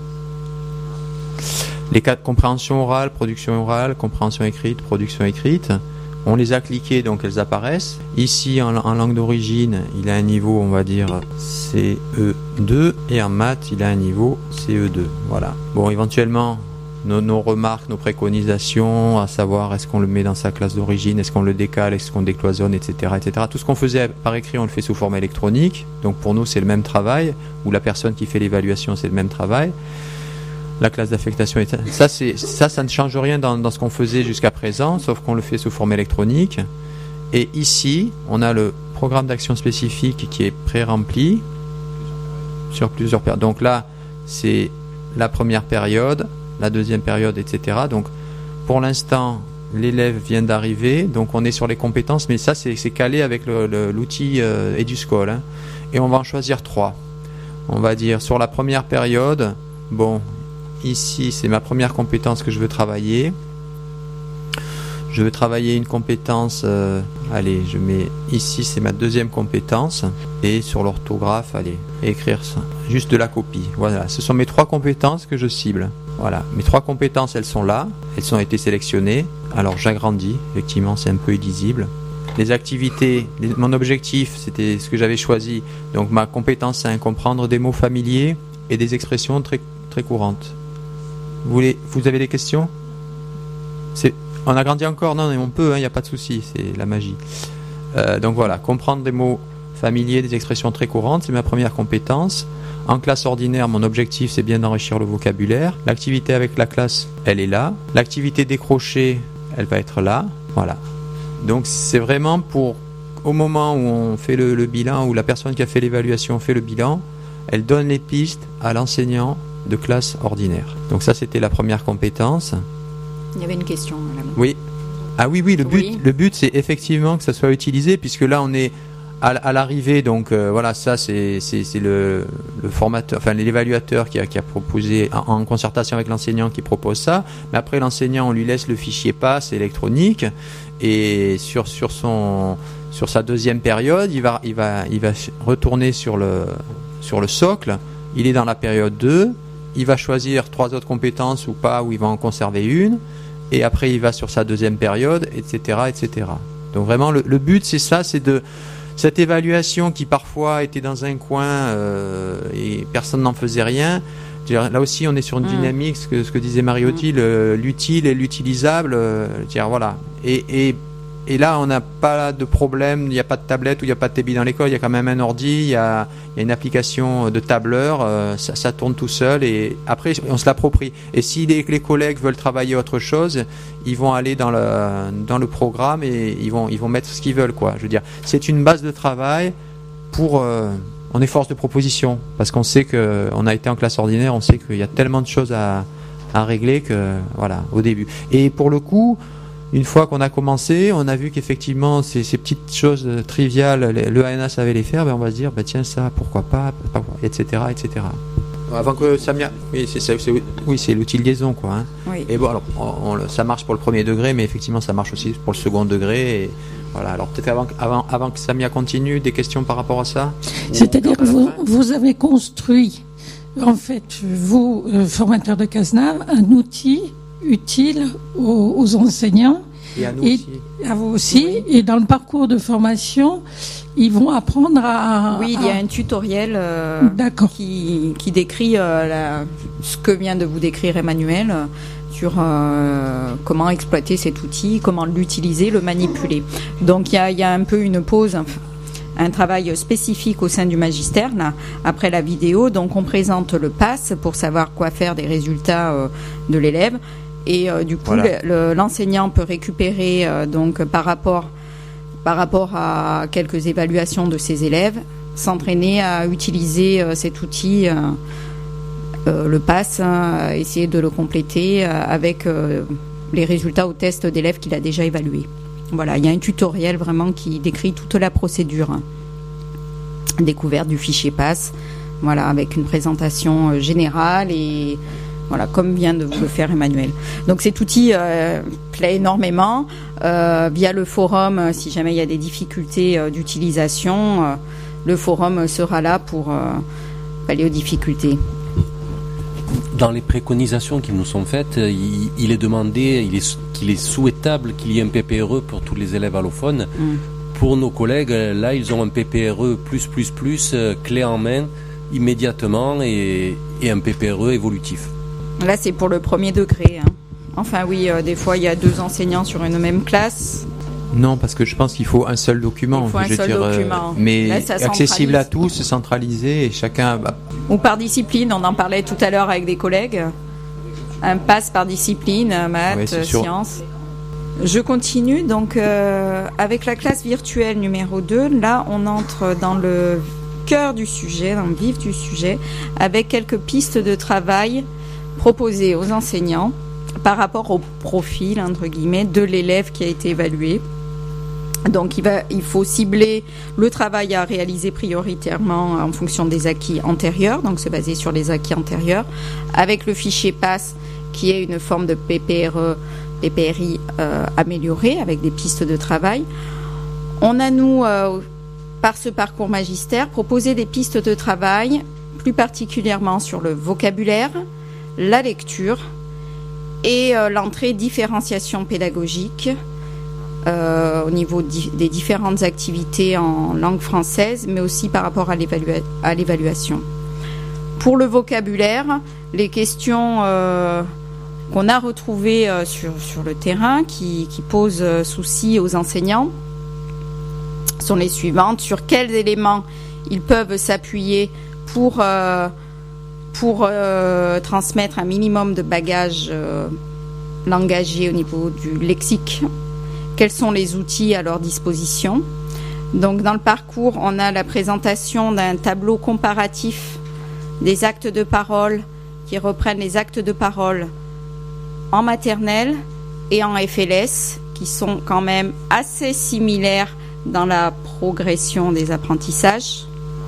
Les quatre compréhension orale, production orale, compréhension écrite, production écrite. On les a cliquées, donc elles apparaissent. Ici, en, en langue d'origine, il a un niveau, on va dire, C E deux. Et en maths, il a un niveau C E deux. Voilà. Bon, éventuellement, nos, nos remarques, nos préconisations, à savoir est-ce qu'on le met dans sa classe d'origine, est-ce qu'on le décale, est-ce qu'on décloisonne, et cetera, et cetera. Tout ce qu'on faisait par écrit, on le fait sous forme électronique. Donc pour nous, c'est le même travail. Ou la personne qui fait l'évaluation, c'est le même travail. La classe d'affectation, ça, c'est, ça, ça ne change rien dans, dans ce qu'on faisait jusqu'à présent, sauf qu'on le fait sous forme électronique. Et ici, on a le programme d'action spécifique qui est pré-rempli sur plusieurs périodes. Donc là, c'est la première période, la deuxième période, et cetera. Donc, pour l'instant, l'élève vient d'arriver, donc on est sur les compétences, mais ça, c'est, c'est calé avec le, le, l'outil euh, EduSchool. Hein. Et on va en choisir trois. On va dire, sur la première période, bon... Ici, c'est ma première compétence que je veux travailler. Je veux travailler une compétence, euh, allez, je mets ici, c'est ma deuxième compétence. Et sur l'orthographe, allez, écrire ça. Juste de la copie. Voilà, ce sont mes trois compétences que je cible. Voilà, mes trois compétences, elles sont là. Elles ont été sélectionnées. Alors, j'agrandis. Effectivement, c'est un peu illisible. Les activités, les, mon objectif, c'était ce que j'avais choisi. Donc, ma compétence, c'est comprendre des mots familiers et des expressions très, très courantes. Vous, voulez, vous avez des questions? C'est, on agrandit encore? Non, mais on peut, il hein, n'y a pas de souci, c'est la magie. Euh, donc voilà, comprendre des mots familiers, des expressions très courantes, c'est ma première compétence. En classe ordinaire, mon objectif, c'est bien d'enrichir le vocabulaire. L'activité avec la classe, elle est là. L'activité décrochée, elle va être là. Voilà. Donc c'est vraiment pour, au moment où on fait le, le bilan, où la personne qui a fait l'évaluation fait le bilan, elle donne les pistes à l'enseignant de classe ordinaire. Donc ça, c'était la première compétence. Il y avait une question, madame. Oui. Ah oui, oui, le but, oui. le but c'est effectivement que ça soit utilisé, puisque là, on est à, à l'arrivée, donc euh, voilà, ça, c'est, c'est, c'est le, le formateur, enfin l'évaluateur qui a, qui a proposé, en, en concertation avec l'enseignant, qui propose ça. Mais après, l'enseignant, on lui laisse le fichier passe électronique, et sur, sur, son, sur sa deuxième période, il va, il va, il va retourner sur le, sur le socle. Il est dans la période deux. Il va choisir trois autres compétences ou pas, ou il va en conserver une, et après il va sur sa deuxième période, et cetera, et cetera. Donc vraiment, le, le but, c'est ça, c'est de cette évaluation qui parfois était dans un coin euh, et personne n'en faisait rien. Là aussi, on est sur une mmh. dynamique, ce que, ce que disait Mariotti, mmh. le, l'utile et l'utilisable. Euh, dire, voilà. Et, et, et là, on n'a pas de problème, il n'y a pas de tablette ou il n'y a pas de T B I dans l'école, il y a quand même un ordi, il y a, il y a une application de tableur, euh, ça, ça tourne tout seul et après, on se l'approprie. Et si les, les collègues veulent travailler autre chose, ils vont aller dans le, dans le programme et ils vont, ils vont mettre ce qu'ils veulent, quoi. Je veux dire, c'est une base de travail pour... Euh, on est force de proposition parce qu'on sait que on a été en classe ordinaire, on sait qu'il y a tellement de choses à, à régler que voilà au début. Et pour le coup, une fois qu'on a commencé, on a vu qu'effectivement ces, ces petites choses triviales, le A N A savait les faire, ben on va se dire, ben tiens ça, pourquoi pas, et cetera, et cetera. Avant que Samia, oui c'est, c'est, c'est, oui, c'est l'outil de liaison quoi. Hein. Oui. Et bon alors, on, on, ça marche pour le premier degré, mais effectivement ça marche aussi pour le second degré. Et voilà. Alors peut-être avant, avant, avant que Samia continue, des questions par rapport à ça. C'est-à-dire que vous, vous avez construit, en fait, vous euh, formateurs de Cazenave, un outil utile aux, aux enseignants. Et à nous et aussi. À vous aussi. Oui. Et dans le parcours de formation, ils vont apprendre à... Oui, il y a un tutoriel euh, qui, qui décrit euh, la, ce que vient de vous décrire Emmanuel euh, sur euh, comment exploiter cet outil, comment l'utiliser, le manipuler. Donc il y a, il y a un peu une pause, un travail spécifique au sein du magistère, là, après la vidéo. Donc on présente le P A S pour savoir quoi faire des résultats euh, de l'élève. Et euh, du coup, voilà. le, l'enseignant peut récupérer euh, donc par rapport par rapport à quelques évaluations de ses élèves, s'entraîner à utiliser euh, cet outil, euh, euh, le P A S, hein, essayer de le compléter euh, avec euh, les résultats au test d'élèves qu'il a déjà évalués. Voilà, il y a un tutoriel vraiment qui décrit toute la procédure, hein, découverte du fichier P A S, voilà, avec une présentation euh, générale et voilà, comme vient de vous le faire Emmanuel. Donc cet outil euh, plaît énormément. Euh, via le forum, euh, si jamais il y a des difficultés euh, d'utilisation, euh, le forum sera là pour euh, pallier aux difficultés. Dans les préconisations qui nous sont faites, il, il est demandé, il est, qu'il est souhaitable qu'il y ait un P P R E pour tous les élèves allophones. Mm. Pour nos collègues, là, ils ont un P P R E plus, plus, plus, euh, clé en main, immédiatement, et, et un P P R E évolutif. Là, c'est pour le premier degré. Hein. Enfin, oui, euh, des fois, il y a deux enseignants sur une même classe. Non, parce que je pense qu'il faut un seul document. Il faut un je seul dire, document. Euh, mais là, accessible à tous, centralisé, et chacun... Bah... Ou par discipline, on en parlait tout à l'heure avec des collègues. Un P A S par discipline, maths, ouais, sciences. Je continue, donc, euh, avec la classe virtuelle numéro deux. Là, on entre dans le cœur du sujet, dans le vif du sujet, avec quelques pistes de travail proposées aux enseignants par rapport au profil, entre guillemets, de l'élève qui a été évalué. Donc il, va, il faut cibler le travail à réaliser prioritairement en fonction des acquis antérieurs, donc se baser sur les acquis antérieurs, avec le fichier P A S qui est une forme de P P R E, P P R I euh, améliorée avec des pistes de travail. On a, nous, euh, par ce parcours magistère, proposé des pistes de travail, plus particulièrement sur le vocabulaire, la lecture et euh, l'entrée différenciation pédagogique euh, au niveau di- des différentes activités en langue française, mais aussi par rapport à, l'évalua- à l'évaluation. Pour le vocabulaire, les questions euh, qu'on a retrouvées euh, sur, sur le terrain qui, qui posent euh, souci aux enseignants sont les suivantes. Sur quels éléments ils peuvent s'appuyer pour... Euh, pour euh, transmettre un minimum de bagages euh, langagiers au niveau du lexique. Quels sont les outils à leur disposition? Donc, dans le parcours, on a la présentation d'un tableau comparatif des actes de parole qui reprennent les actes de parole en maternelle et en F L S, qui sont quand même assez similaires dans la progression des apprentissages.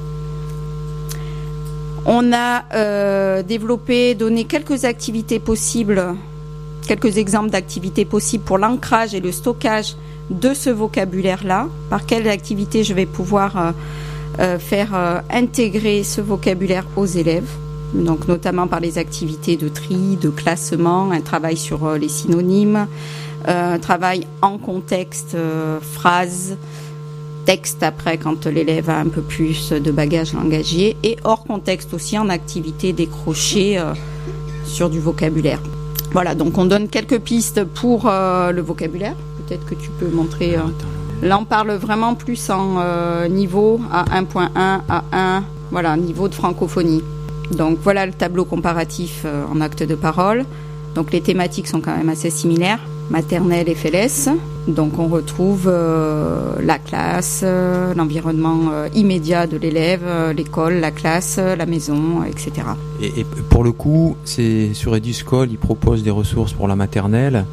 On a euh, développé, donné quelques activités possibles, quelques exemples d'activités possibles pour l'ancrage et le stockage de ce vocabulaire-là. Par quelles activités je vais pouvoir euh, euh, faire euh, intégrer ce vocabulaire aux élèves. Donc notamment par les activités de tri, de classement, un travail sur euh, les synonymes, euh, un travail en contexte, euh, phrases, texte après quand l'élève a un peu plus de bagages langagiers, et hors contexte aussi en activité décrochée euh, sur du vocabulaire. Voilà, donc on donne quelques pistes pour euh, le vocabulaire. Peut-être que tu peux montrer. Euh, là, on parle vraiment plus en euh, niveau à un point un, à un, voilà, niveau de francophonie. Donc voilà le tableau comparatif euh, en actes de parole. Donc les thématiques sont quand même assez similaires. Maternelle et F L S. Donc on retrouve euh, la classe, euh, l'environnement euh, immédiat de l'élève, euh, l'école, la classe, la maison, et cetera. Et, et pour le coup, c'est sur Eduscol, ils proposent des ressources pour la maternelle.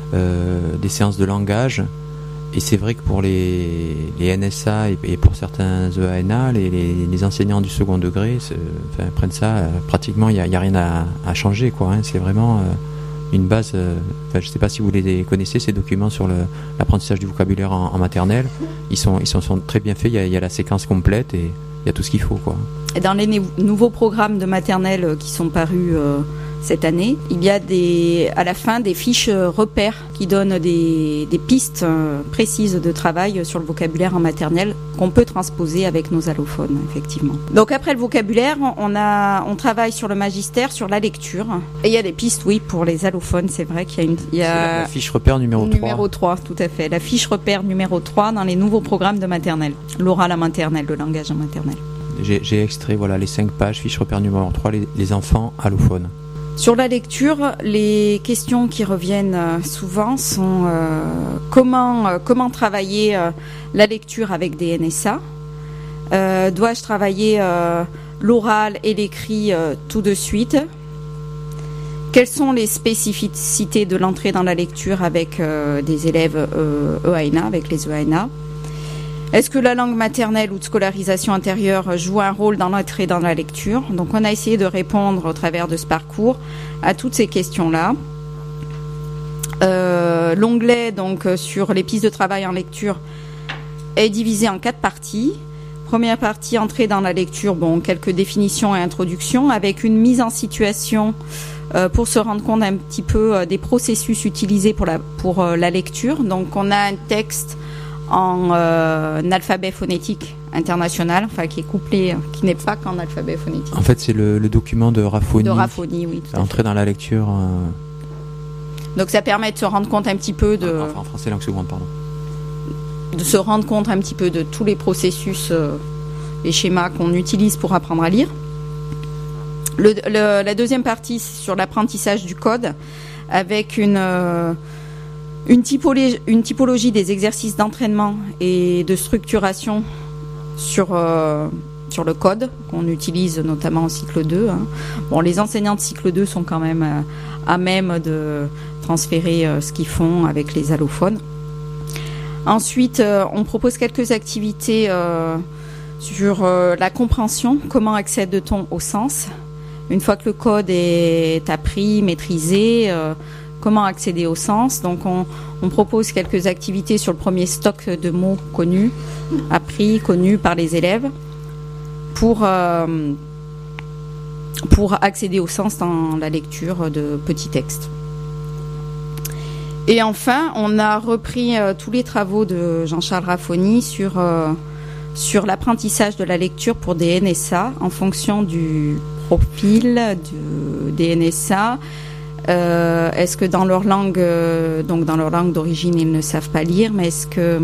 euh, des séances de langage. Et c'est vrai que pour les, les N S A et, et pour certains E A N A, les, les, les enseignants du second degré enfin, prennent ça, euh, pratiquement il n'y a, a rien à, à changer, quoi, hein. C'est vraiment euh, une base, euh, je ne sais pas si vous les connaissez, ces documents sur le, l'apprentissage du vocabulaire en, en maternelle, ils sont, ils sont, sont très bien faits, il y, a, il y a la séquence complète et il y a tout ce qu'il faut, quoi. Et dans les n- nouveaux programmes de maternelle qui sont parus euh, cette année, il y a des, à la fin des fiches repères qui donnent des, des pistes euh, précises de travail sur le vocabulaire en maternelle qu'on peut transposer avec nos allophones, effectivement. Donc après le vocabulaire, on, a, on travaille sur le magistère, sur la lecture. Et il y a des pistes, oui, pour les allophones, c'est vrai qu'il y a une... Il y a c'est la, la fiche repère numéro trois. Numéro trois, tout à fait. La fiche repère numéro trois dans les nouveaux programmes de maternelle. L'oral en maternelle, le langage en maternelle. J'ai, j'ai extrait voilà, les cinq pages, fiche repère numéro trois, les, les enfants allophones. Sur la lecture, les questions qui reviennent souvent sont euh, comment, euh, comment travailler euh, la lecture avec des N S A. Euh, dois-je travailler euh, l'oral et l'écrit euh, tout de suite? Quelles sont les spécificités de l'entrée dans la lecture avec euh, des élèves euh, E A N A, avec les E A N A? Est-ce que la langue maternelle ou de scolarisation intérieure joue un rôle dans l'entrée dans la lecture? Donc on a essayé de répondre au travers de ce parcours à toutes ces questions-là. Euh, l'onglet donc sur les pistes de travail en lecture est divisé en quatre parties. Première partie, entrée dans la lecture, bon, quelques définitions et introductions avec une mise en situation euh, pour se rendre compte un petit peu euh, des processus utilisés pour la, pour euh, la lecture. Donc on a un texte en euh, alphabet phonétique international, enfin qui est couplé, qui n'est pas qu'en alphabet phonétique. En fait, c'est le, le document de Raffouni. De Raffouni, oui. Entrer dans la lecture. Euh... Donc ça permet de se rendre compte un petit peu de. Enfin, en français langue seconde, pardon. De se rendre compte un petit peu de tous les processus, euh, les schémas qu'on utilise pour apprendre à lire. Le, le, la deuxième partie, c'est sur l'apprentissage du code, avec une. Euh, Une typologie, une typologie des exercices d'entraînement et de structuration sur, euh, sur le code qu'on utilise notamment en cycle deux. Hein. Bon, les enseignants de cycle deux sont quand même euh, à même de transférer euh, ce qu'ils font avec les allophones. Ensuite, euh, on propose quelques activités euh, sur euh, la compréhension, comment accède-t-on au sens. Une fois que le code est appris, maîtrisé, euh, comment accéder au sens. Donc on, on propose quelques activités sur le premier stock de mots connus, appris, connus par les élèves, pour, euh, pour accéder au sens dans la lecture de petits textes. Et enfin, on a repris euh, tous les travaux de Jean-Charles Raffouni sur, euh, sur l'apprentissage de la lecture pour des N S A en fonction du profil de, des N S A. Euh, est-ce que dans leur langue, euh, donc dans leur langue d'origine, ils ne savent pas lire, mais est-ce que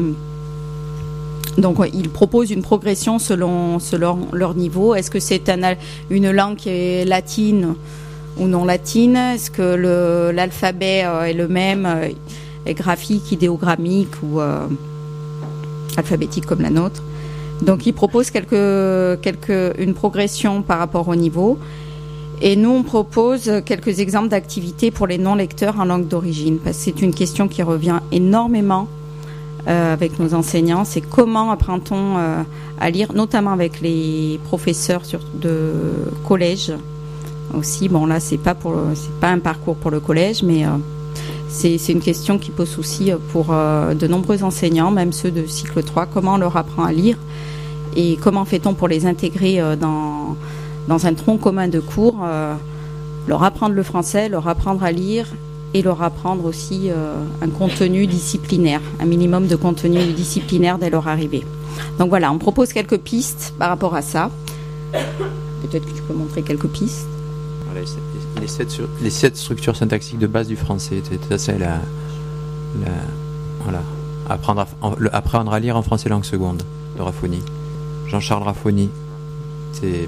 donc ils proposent une progression selon selon leur niveau. Est-ce que c'est un, une langue qui est latine ou non latine? Est-ce que le, l'alphabet euh, est le même, euh, est graphique, idéogrammique ou euh, alphabétique comme la nôtre? Donc ils proposent quelques quelques une progression par rapport au niveau. Et nous, on propose quelques exemples d'activités pour les non-lecteurs en langue d'origine, parce que c'est une question qui revient énormément euh, avec nos enseignants. C'est comment apprend-on euh, à lire, notamment avec les professeurs sur, de collège aussi. Bon, là, c'est pas pour, c'est pas un parcours pour le collège, mais euh, c'est, c'est une question qui pose souci pour euh, de nombreux enseignants, même ceux de cycle trois. Comment on leur apprend à lire et comment fait-on pour les intégrer euh, dans dans un tronc commun de cours, euh, leur apprendre le français, leur apprendre à lire et leur apprendre aussi euh, un contenu disciplinaire, un minimum de contenu disciplinaire dès leur arrivée. Donc voilà, on propose quelques pistes par rapport à ça. Peut-être que tu peux montrer quelques pistes. Voilà, les, sept, les sept structures syntaxiques de base du français, c'est, c'est la, la, voilà, apprendre à, apprendre à lire en français langue seconde de Raffouni. Jean-Charles Raffouni, c'est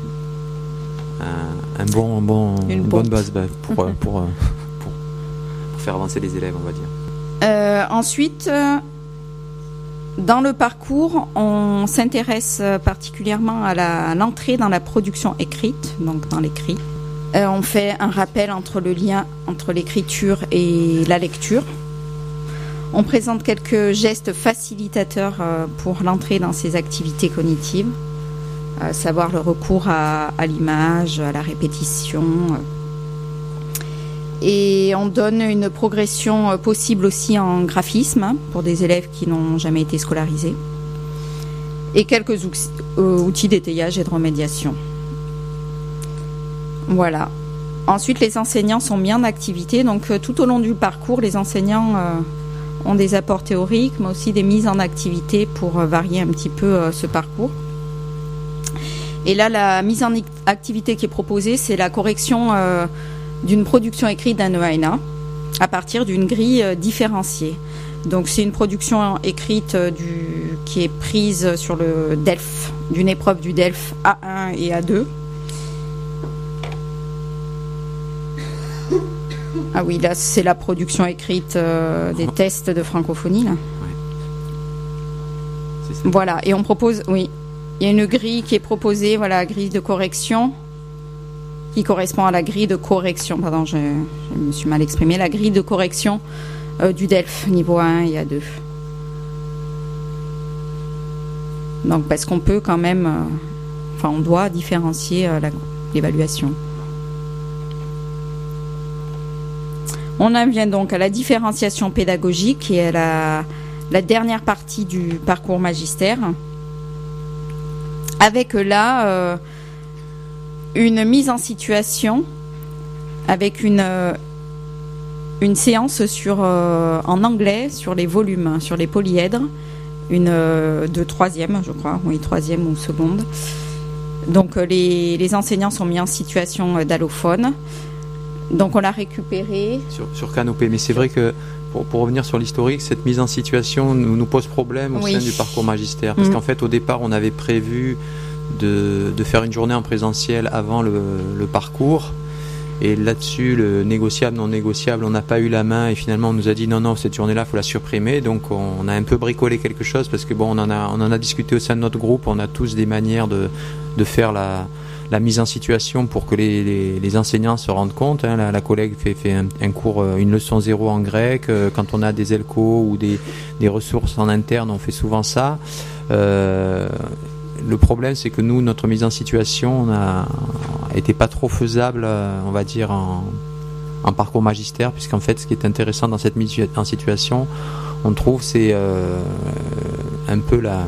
Un, un bon, bon, une, une bonne base bah, pour, pour, pour, pour, pour faire avancer les élèves, on va dire. Euh, ensuite, euh, dans le parcours, on s'intéresse particulièrement à, la, à l'entrée dans la production écrite, donc dans l'écrit. Euh, on fait un rappel entre le lien entre l'écriture et la lecture. On présente quelques gestes facilitateurs euh, pour l'entrée dans ces activités cognitives, à savoir le recours à, à l'image, à la répétition. Et on donne une progression euh, possible aussi en graphisme hein, pour des élèves qui n'ont jamais été scolarisés. Et quelques outils, euh, outils d'étayage et de remédiation. Voilà. Ensuite, les enseignants sont mis en activité. Donc, euh, tout au long du parcours, les enseignants euh, ont des apports théoriques, mais aussi des mises en activité pour euh, varier un petit peu euh, ce parcours. Et là, la mise en activité qui est proposée, c'est la correction euh, d'une production écrite d'un E A N A à partir d'une grille euh, différenciée. Donc, c'est une production écrite euh, du, qui est prise sur le D E L F, d'une épreuve du D E L F A un et A deux. Ah oui, là, c'est la production écrite euh, des tests de francophonie. Là. Ouais. C'est ça. Voilà, et on propose, oui, il y a une grille qui est proposée, voilà, grille de correction, qui correspond à la grille de correction, pardon, je, je me suis mal exprimée, la grille de correction euh, du D E L F, niveau un et A deux. Donc, parce qu'on peut quand même, euh, enfin, on doit différencier euh, la, l'évaluation. On en vient donc à la différenciation pédagogique, qui est la, la dernière partie du parcours magistère, avec là euh, une mise en situation, avec une, euh, une séance sur, euh, en anglais sur les volumes, sur les polyèdres, une euh, de troisième, je crois, oui, troisième ou seconde. Donc euh, les, les enseignants sont mis en situation d'allophone. Donc on l'a récupéré. Sur, sur Canopé, mais c'est vrai que pour, pour revenir sur l'historique, cette mise en situation nous, nous pose problème au oui. sein du parcours magistère. Parce mmh. qu'en fait, au départ, on avait prévu de, de faire une journée en présentiel avant le, le parcours. Et là-dessus, le négociable, non négociable, on n'a pas eu la main. Et finalement, on nous a dit non, non, cette journée-là, il faut la supprimer. Donc on a un peu bricolé quelque chose parce que bon, on en a, on en a discuté au sein de notre groupe. On a tous des manières de, de faire la... la mise en situation pour que les, les, les enseignants se rendent compte. Hein. La, la collègue fait, fait un, un cours, une leçon zéro en grec. Quand on a des E L C O ou des, des ressources en interne, on fait souvent ça. Euh, le problème, c'est que nous, notre mise en situation n'était pas trop faisable, on va dire, en, en parcours magistère, puisqu'en fait, ce qui est intéressant dans cette mise en situation, on trouve, c'est euh, un peu la...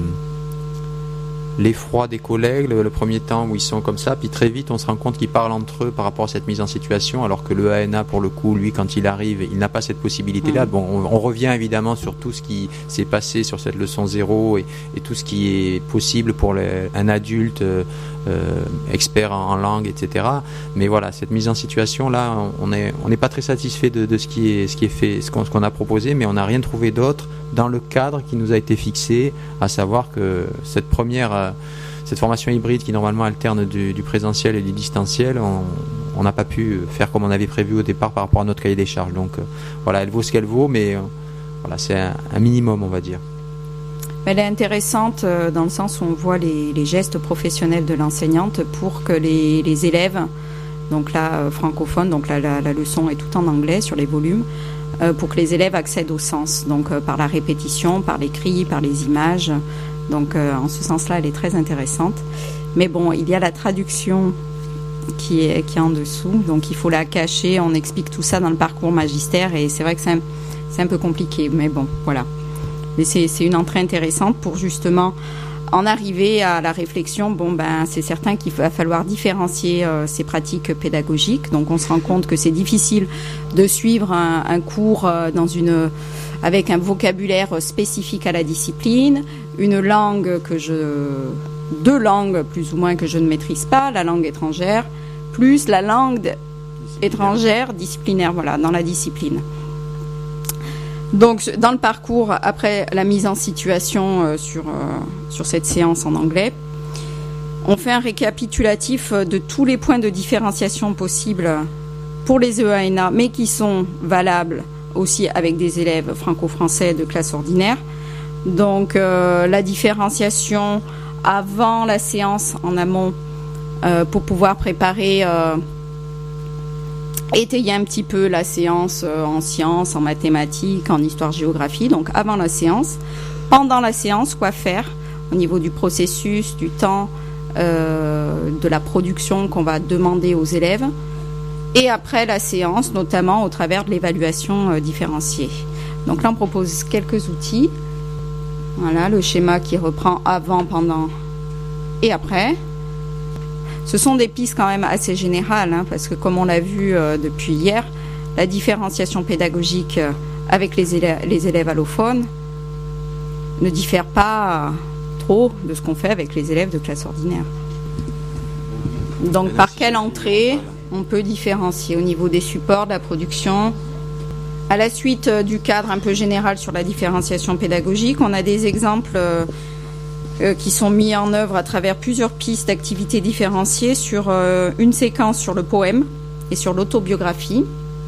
l'effroi des collègues, le, le premier temps où ils sont comme ça, puis très vite on se rend compte qu'ils parlent entre eux par rapport à cette mise en situation, alors que le E A N A, pour le coup, lui, quand il arrive, il n'a pas cette possibilité-là. Bon, on, on revient évidemment sur tout ce qui s'est passé sur cette leçon zéro et, et tout ce qui est possible pour les, un adulte euh, euh, expert en, en langue, et cetera. Mais voilà, cette mise en situation-là, on n'est on n'est pas très satisfait de, de ce qui est, ce qui est fait, ce qu'on, ce qu'on a proposé, mais on n'a rien trouvé d'autre dans le cadre qui nous a été fixé, à savoir que cette première, euh, cette formation hybride qui normalement alterne du, du présentiel et du distanciel, on n'a pas pu faire comme on avait prévu au départ par rapport à notre cahier des charges. Donc euh, voilà, elle vaut ce qu'elle vaut, mais euh, voilà, c'est un, un minimum, on va dire. Elle est intéressante euh, dans le sens où on voit les, les gestes professionnels de l'enseignante pour que les, les élèves, donc là euh, francophones, donc là la, la leçon est tout en anglais sur les volumes, euh, pour que les élèves accèdent au sens, donc euh, par la répétition, par l'écrit, par les images. Donc euh, en ce sens-là, elle est très intéressante. Mais bon, il y a la traduction qui est, qui est en dessous, donc il faut la cacher. On explique tout ça dans le parcours magistère et c'est vrai que c'est un, c'est un peu compliqué, mais bon, voilà. Mais c'est, c'est une entrée intéressante pour justement en arriver à la réflexion. Bon, ben, c'est certain qu'il va falloir différencier euh, ces pratiques pédagogiques. Donc, on se rend compte que c'est difficile de suivre un, un cours euh, dans une, avec un vocabulaire spécifique à la discipline, une langue que je, deux langues plus ou moins que je ne maîtrise pas, la langue étrangère, plus la langue étrangère disciplinaire, voilà, dans la discipline. Donc, dans le parcours, après la mise en situation euh, sur, euh, sur cette séance en anglais, on fait un récapitulatif de tous les points de différenciation possibles pour les E A N A, mais qui sont valables aussi avec des élèves franco-français de classe ordinaire. Donc, euh, la différenciation avant la séance en amont euh, pour pouvoir préparer euh, étayer un petit peu la séance en sciences, en mathématiques, en histoire-géographie, donc avant la séance. Pendant la séance, quoi faire au niveau du processus, du temps, euh, de la production qu'on va demander aux élèves. Et après la séance, notamment au travers de l'évaluation euh, différenciée. Donc là, on propose quelques outils. Voilà, le schéma qui reprend avant, pendant et après. Ce sont des pistes quand même assez générales, hein, parce que comme on l'a vu euh, depuis hier, la différenciation pédagogique euh, avec les élèves, les élèves allophones ne diffère pas trop de ce qu'on fait avec les élèves de classe ordinaire. Donc par quelle entrée on peut différencier au niveau des supports, de la production. À la suite euh, du cadre un peu général sur la différenciation pédagogique, on a des exemples euh, euh, qui sont mis en œuvre à travers plusieurs pistes d'activités différenciées sur euh, une séquence sur le poème et sur l'autobiographie.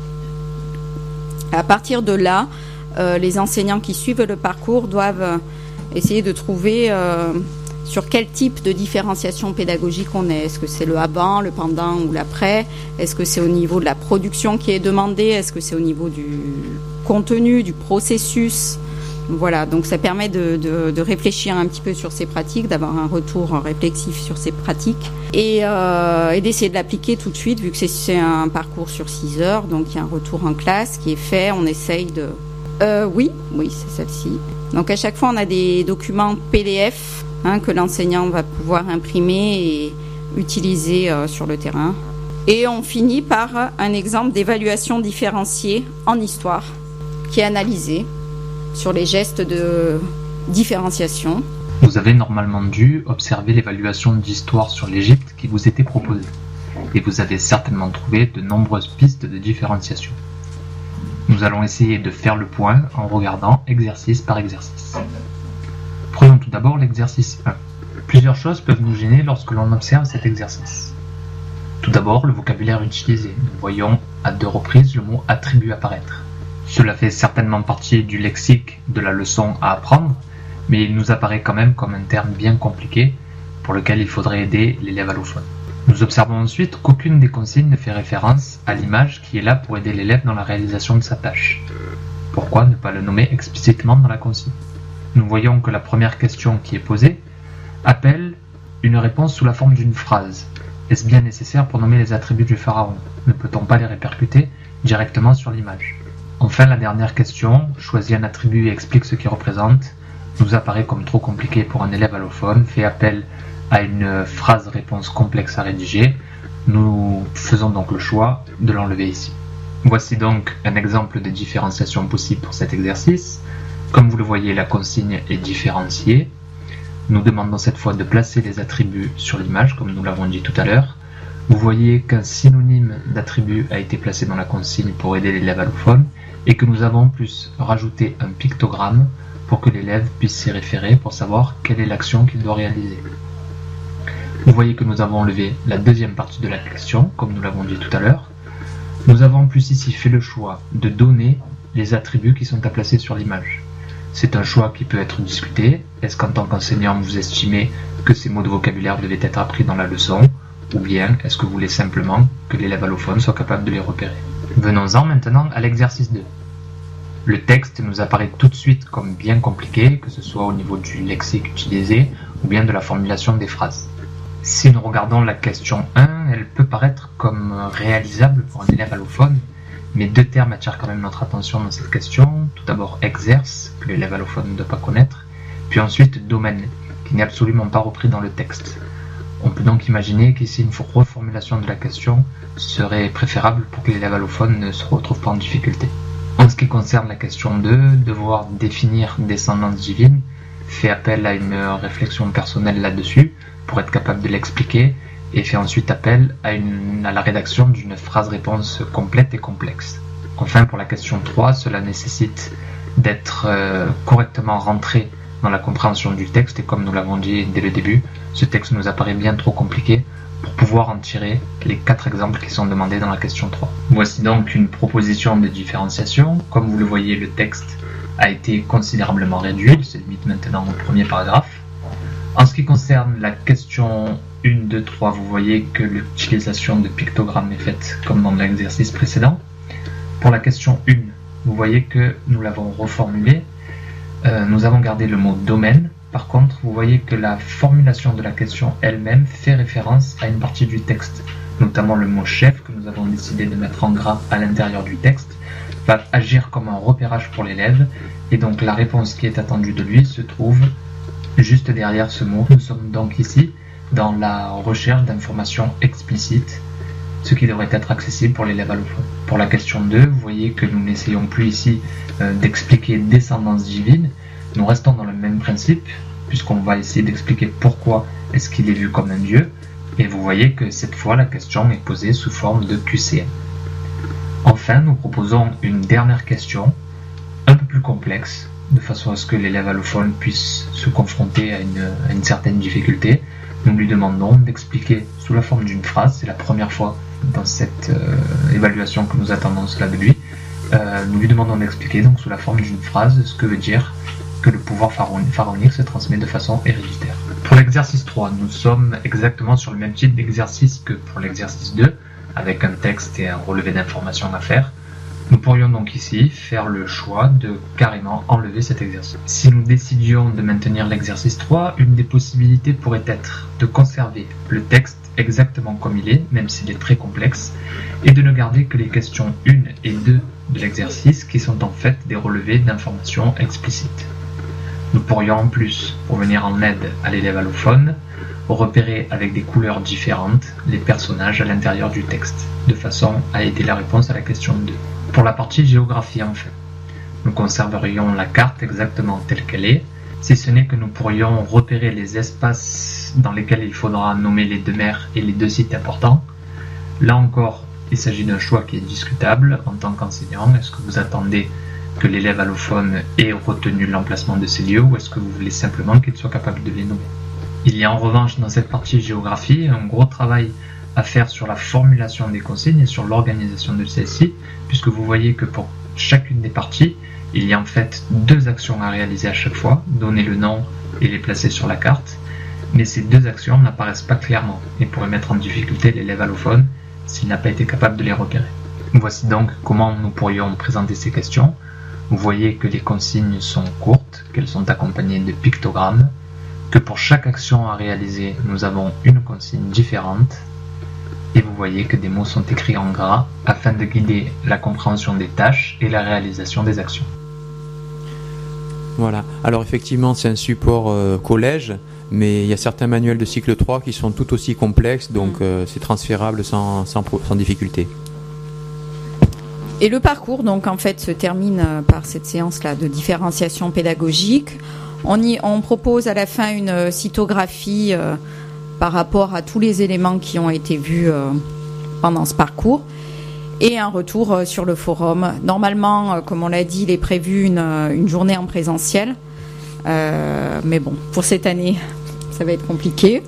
À partir de là, euh, les enseignants qui suivent le parcours doivent euh, essayer de trouver euh, sur quel type de différenciation pédagogique on est. Est-ce que c'est le avant, le pendant ou l'après? Est-ce que c'est au niveau de la production qui est demandé? Est-ce que c'est au niveau du contenu, du processus? Voilà, donc ça permet de, de, de réfléchir un petit peu sur ces pratiques, d'avoir un retour réflexif sur ces pratiques et, euh, et d'essayer de l'appliquer tout de suite, vu que c'est, c'est un parcours sur six heures, donc il y a un retour en classe qui est fait, on essaye de... Euh, oui, oui, c'est celle-ci. Donc à chaque fois, on a des documents P D F Hein, que l'enseignant va pouvoir imprimer et utiliser euh, sur le terrain. Et on finit par un exemple d'évaluation différenciée en histoire qui est analysé sur les gestes de différenciation. Vous avez normalement dû observer l'évaluation d'histoire sur l'Égypte qui vous était proposée et vous avez certainement trouvé de nombreuses pistes de différenciation. Nous allons essayer de faire le point en regardant exercice par exercice. Prenons tout d'abord l'exercice un. Plusieurs choses peuvent nous gêner lorsque l'on observe cet exercice. Tout d'abord, le vocabulaire utilisé. Nous voyons à deux reprises le mot attribut apparaître. Cela fait certainement partie du lexique de la leçon à apprendre, mais il nous apparaît quand même comme un terme bien compliqué pour lequel il faudrait aider l'élève allophone. Nous observons ensuite qu'aucune des consignes ne fait référence à l'image qui est là pour aider l'élève dans la réalisation de sa tâche. Pourquoi ne pas le nommer explicitement dans la consigne ? Nous voyons que la première question qui est posée appelle une réponse sous la forme d'une phrase. Est-ce bien nécessaire pour nommer les attributs du pharaon? Ne peut-on pas les répercuter directement sur l'image? Enfin, la dernière question, choisit un attribut et explique ce qu'il représente, nous apparaît comme trop compliqué pour un élève allophone, fait appel à une phrase-réponse complexe à rédiger. Nous faisons donc le choix de l'enlever ici. Voici donc un exemple de différenciation possible pour cet exercice. Comme vous le voyez, la consigne est différenciée. Nous demandons cette fois de placer les attributs sur l'image, comme nous l'avons dit tout à l'heure. Vous voyez qu'un synonyme d'attribut a été placé dans la consigne pour aider l'élève allophone et que nous avons en plus rajouté un pictogramme pour que l'élève puisse s'y référer pour savoir quelle est l'action qu'il doit réaliser. Vous voyez que nous avons enlevé la deuxième partie de la question, comme nous l'avons dit tout à l'heure. Nous avons en plus ici fait le choix de donner les attributs qui sont à placer sur l'image. C'est un choix qui peut être discuté. Est-ce qu'en tant qu'enseignant, vous estimez que ces mots de vocabulaire devaient être appris dans la leçon? Ou bien est-ce que vous voulez simplement que l'élève allophone soit capable de les repérer? Venons-en maintenant à l'exercice deux. Le texte nous apparaît tout de suite comme bien compliqué, que ce soit au niveau du lexique utilisé ou bien de la formulation des phrases. Si nous regardons la question un, elle peut paraître comme réalisable pour un élève allophone, mais deux termes attirent quand même notre attention dans cette question. Tout d'abord exerce, que l'élève allophone ne doit pas connaître, puis ensuite domaine, qui n'est absolument pas repris dans le texte. On peut donc imaginer qu'ici une reformulation de la question serait préférable pour que l'élève allophone ne se retrouve pas en difficulté. En ce qui concerne la question deux, devoir définir descendance divine fait appel à une réflexion personnelle là-dessus pour être capable de l'expliquer et fait ensuite appel à, une, à la rédaction d'une phrase-réponse complète et complexe. Enfin, pour la question trois, cela nécessite d'être euh, correctement rentré dans la compréhension du texte et comme nous l'avons dit dès le début, ce texte nous apparaît bien trop compliqué pour pouvoir en tirer les quatre exemples qui sont demandés dans la question trois. Voici donc une proposition de différenciation. Comme vous le voyez, le texte a été considérablement réduit, il se limite maintenant au premier paragraphe. En ce qui concerne la question un, deux, trois, vous voyez que l'utilisation de pictogrammes est faite comme dans l'exercice précédent. Pour la question un, vous voyez que nous l'avons reformulé. Euh, nous avons gardé le mot domaine. Par contre, vous voyez que la formulation de la question elle-même fait référence à une partie du texte, notamment le mot chef que nous avons décidé de mettre en gras à l'intérieur du texte, va agir comme un repérage pour l'élève, et donc la réponse qui est attendue de lui se trouve juste derrière ce mot. Nous sommes donc ici dans la recherche d'informations explicites, ce qui devrait être accessible pour l'élève allophone. Pour la question deux, vous voyez que nous n'essayons plus ici euh, d'expliquer descendance divine. Nous restons dans le même principe, puisqu'on va essayer d'expliquer pourquoi est-ce qu'il est vu comme un dieu, et vous voyez que cette fois la question est posée sous forme de Q C M. Enfin, nous proposons une dernière question, un peu plus complexe, de façon à ce que l'élève allophone puisse se confronter à une, à une certaine difficulté. Nous lui demandons d'expliquer sous la forme d'une phrase, c'est la première fois dans cette euh, évaluation que nous attendons cela de lui, euh, nous lui demandons d'expliquer donc sous la forme d'une phrase ce que veut dire que le pouvoir pharaonique se transmet de façon héréditaire. Pour l'exercice trois, nous sommes exactement sur le même type d'exercice que pour l'exercice deux, avec un texte et un relevé d'informations à faire. Nous pourrions donc ici faire le choix de carrément enlever cet exercice. Si nous décidions de maintenir l'exercice trois, une des possibilités pourrait être de conserver le texte exactement comme il est, même s'il est très complexe, et de ne garder que les questions un et deux de l'exercice qui sont en fait des relevés d'informations explicites. Nous pourrions en plus, pour venir en aide à l'élève allophone, repérer avec des couleurs différentes les personnages à l'intérieur du texte, de façon à aider la réponse à la question deux. Pour la partie géographie enfin, nous conserverions la carte exactement telle qu'elle est, si ce n'est que nous pourrions repérer les espaces dans lesquels il faudra nommer les deux mers et les deux sites importants. Là encore, il s'agit d'un choix qui est discutable en tant qu'enseignant. Est-ce que vous attendez que l'élève allophone ait retenu l'emplacement de ces lieux, ou est-ce que vous voulez simplement qu'il soit capable de les nommer? Il y a en revanche dans cette partie géographie un gros travail à faire sur la formulation des consignes et sur l'organisation de celles-ci, puisque vous voyez que pour chacune des parties, il y a en fait deux actions à réaliser à chaque fois, donner le nom et les placer sur la carte, mais ces deux actions n'apparaissent pas clairement et pourraient mettre en difficulté l'élève allophone s'il n'a pas été capable de les repérer. Voici donc comment nous pourrions présenter ces questions. Vous voyez que les consignes sont courtes, qu'elles sont accompagnées de pictogrammes, que pour chaque action à réaliser, nous avons une consigne différente, et vous voyez que des mots sont écrits en gras afin de guider la compréhension des tâches et la réalisation des actions. Voilà, alors effectivement c'est un support euh, collège, mais il y a certains manuels de cycle trois qui sont tout aussi complexes, donc euh, c'est transférable sans, sans, sans difficulté. Et le parcours, donc, en fait, se termine par cette séance-là de différenciation pédagogique. On, y, on propose à la fin une cytographie euh, par rapport à tous les éléments qui ont été vus euh, pendant ce parcours et un retour euh, sur le forum. Normalement, euh, comme on l'a dit, il est prévu une, une journée en présentiel. Euh, mais bon, pour cette année, ça va être compliqué.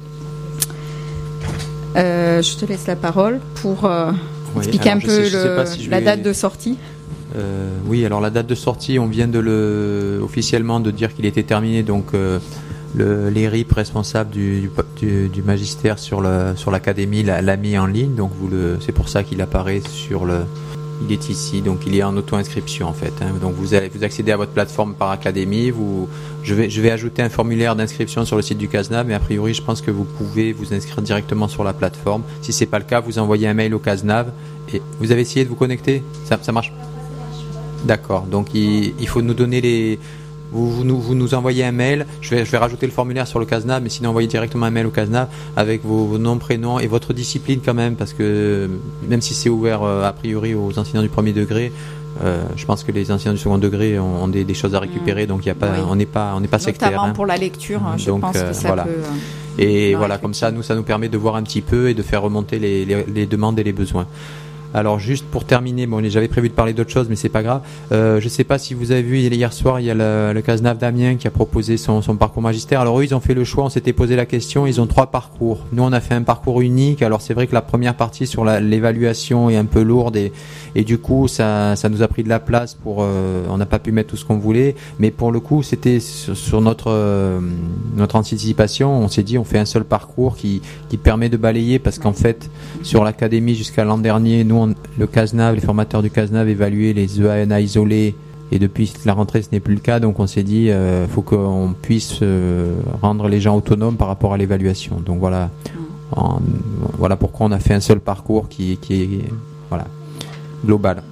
Euh, je te laisse la parole pour... Euh, Oui, expliquer un je peu sais, le, si la vais... date de sortie. Euh, oui, alors la date de sortie, on vient de le officiellement de dire qu'il était terminé. Donc euh, le l'E R I P responsable du, du, du magistère sur le sur l'académie l'a, l'a mis en ligne. Donc vous le, c'est pour ça qu'il apparaît sur le. Il est ici, donc il est en auto-inscription en fait. Hein. Donc vous allez vous accédez à votre plateforme par académie. Vous, je vais je vais ajouter un formulaire d'inscription sur le site du CASNAV, mais a priori je pense que vous pouvez vous inscrire directement sur la plateforme. Si c'est pas le cas, vous envoyez un mail au CASNAV. Et vous avez essayé de vous connecter? Ça, ça marche? D'accord. Donc il, il faut nous donner les. Vous, vous, nous, vous nous envoyez un mail. Je vais, je vais rajouter le formulaire sur le CASNAV, mais sinon envoyez directement un mail au CASNAV avec vos, vos noms, prénoms et votre discipline quand même, parce que même si c'est ouvert euh, a priori aux enseignants du premier degré, euh, je pense que les enseignants du second degré ont, ont des, des choses à récupérer, mmh. donc il y a pas, oui. on n'est pas, on n'est pas sectaire. Notamment hein. pour la lecture, je donc, pense euh, que ça voilà. peut. Euh, et voilà, comme ça, nous, ça nous permet de voir un petit peu et de faire remonter les, les, les demandes et les besoins. Alors juste pour terminer, bon, j'avais prévu de parler d'autre chose, mais c'est pas grave. Euh, je sais pas si vous avez vu hier soir, il y a le, le Cazenave d'Amiens qui a proposé son, son parcours magistère. Alors eux, ils ont fait le choix, on s'était posé la question, ils ont trois parcours. Nous, on a fait un parcours unique. Alors c'est vrai que la première partie sur la, l'évaluation est un peu lourde et, et du coup, ça, ça nous a pris de la place pour, euh, on n'a pas pu mettre tout ce qu'on voulait. Mais pour le coup, c'était sur, sur notre euh, notre anticipation, on s'est dit, on fait un seul parcours qui qui permet de balayer parce qu'en fait, sur l'académie jusqu'à l'an dernier, nous le Cazenave, les formateurs du Cazenave évaluaient les E A N A isolés et depuis la rentrée ce n'est plus le cas, donc on s'est dit euh, faut qu'on puisse euh, rendre les gens autonomes par rapport à l'évaluation. Donc voilà, en, voilà pourquoi on a fait un seul parcours qui, qui est voilà global.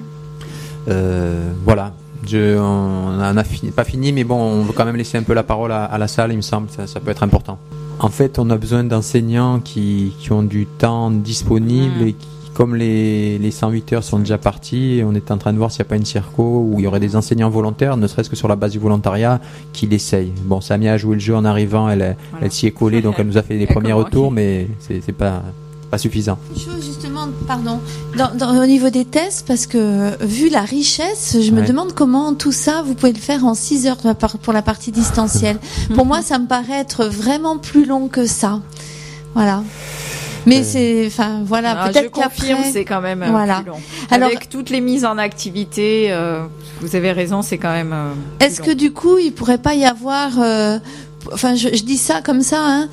Euh, voilà, Je, on en a fini, pas fini, mais bon, on veut quand même laisser un peu la parole à, à la salle, il me semble, ça, ça peut être important. En fait, on a besoin d'enseignants qui, qui ont du temps disponible mmh. et qui, comme les, les cent huit heures sont déjà partis, on est en train de voir s'il n'y a pas une circo où il y aurait des enseignants volontaires, ne serait-ce que sur la base du volontariat, qui l'essayent. Bon, Samia a joué le jeu en arrivant, elle, voilà. elle s'y est collée, donc elle nous a fait les premiers retours, mais c'est, c'est pas, pas suffisant. Une chose justement, pardon, dans, dans, au niveau des tests, parce que vu la richesse, je me ouais. demande comment tout ça, vous pouvez le faire en six heures pour la partie distancielle. Pour moi, ça me paraît être vraiment plus long que ça. Voilà. Mais euh... c'est, enfin voilà, Alors, peut-être je confirme, qu'après, c'est quand même voilà. plus long. Alors, avec toutes les mises en activité, euh, vous avez raison, c'est quand même. Euh, est-ce long. que du coup, il pourrait pas y avoir, euh, enfin, je, je dis ça comme ça, hein,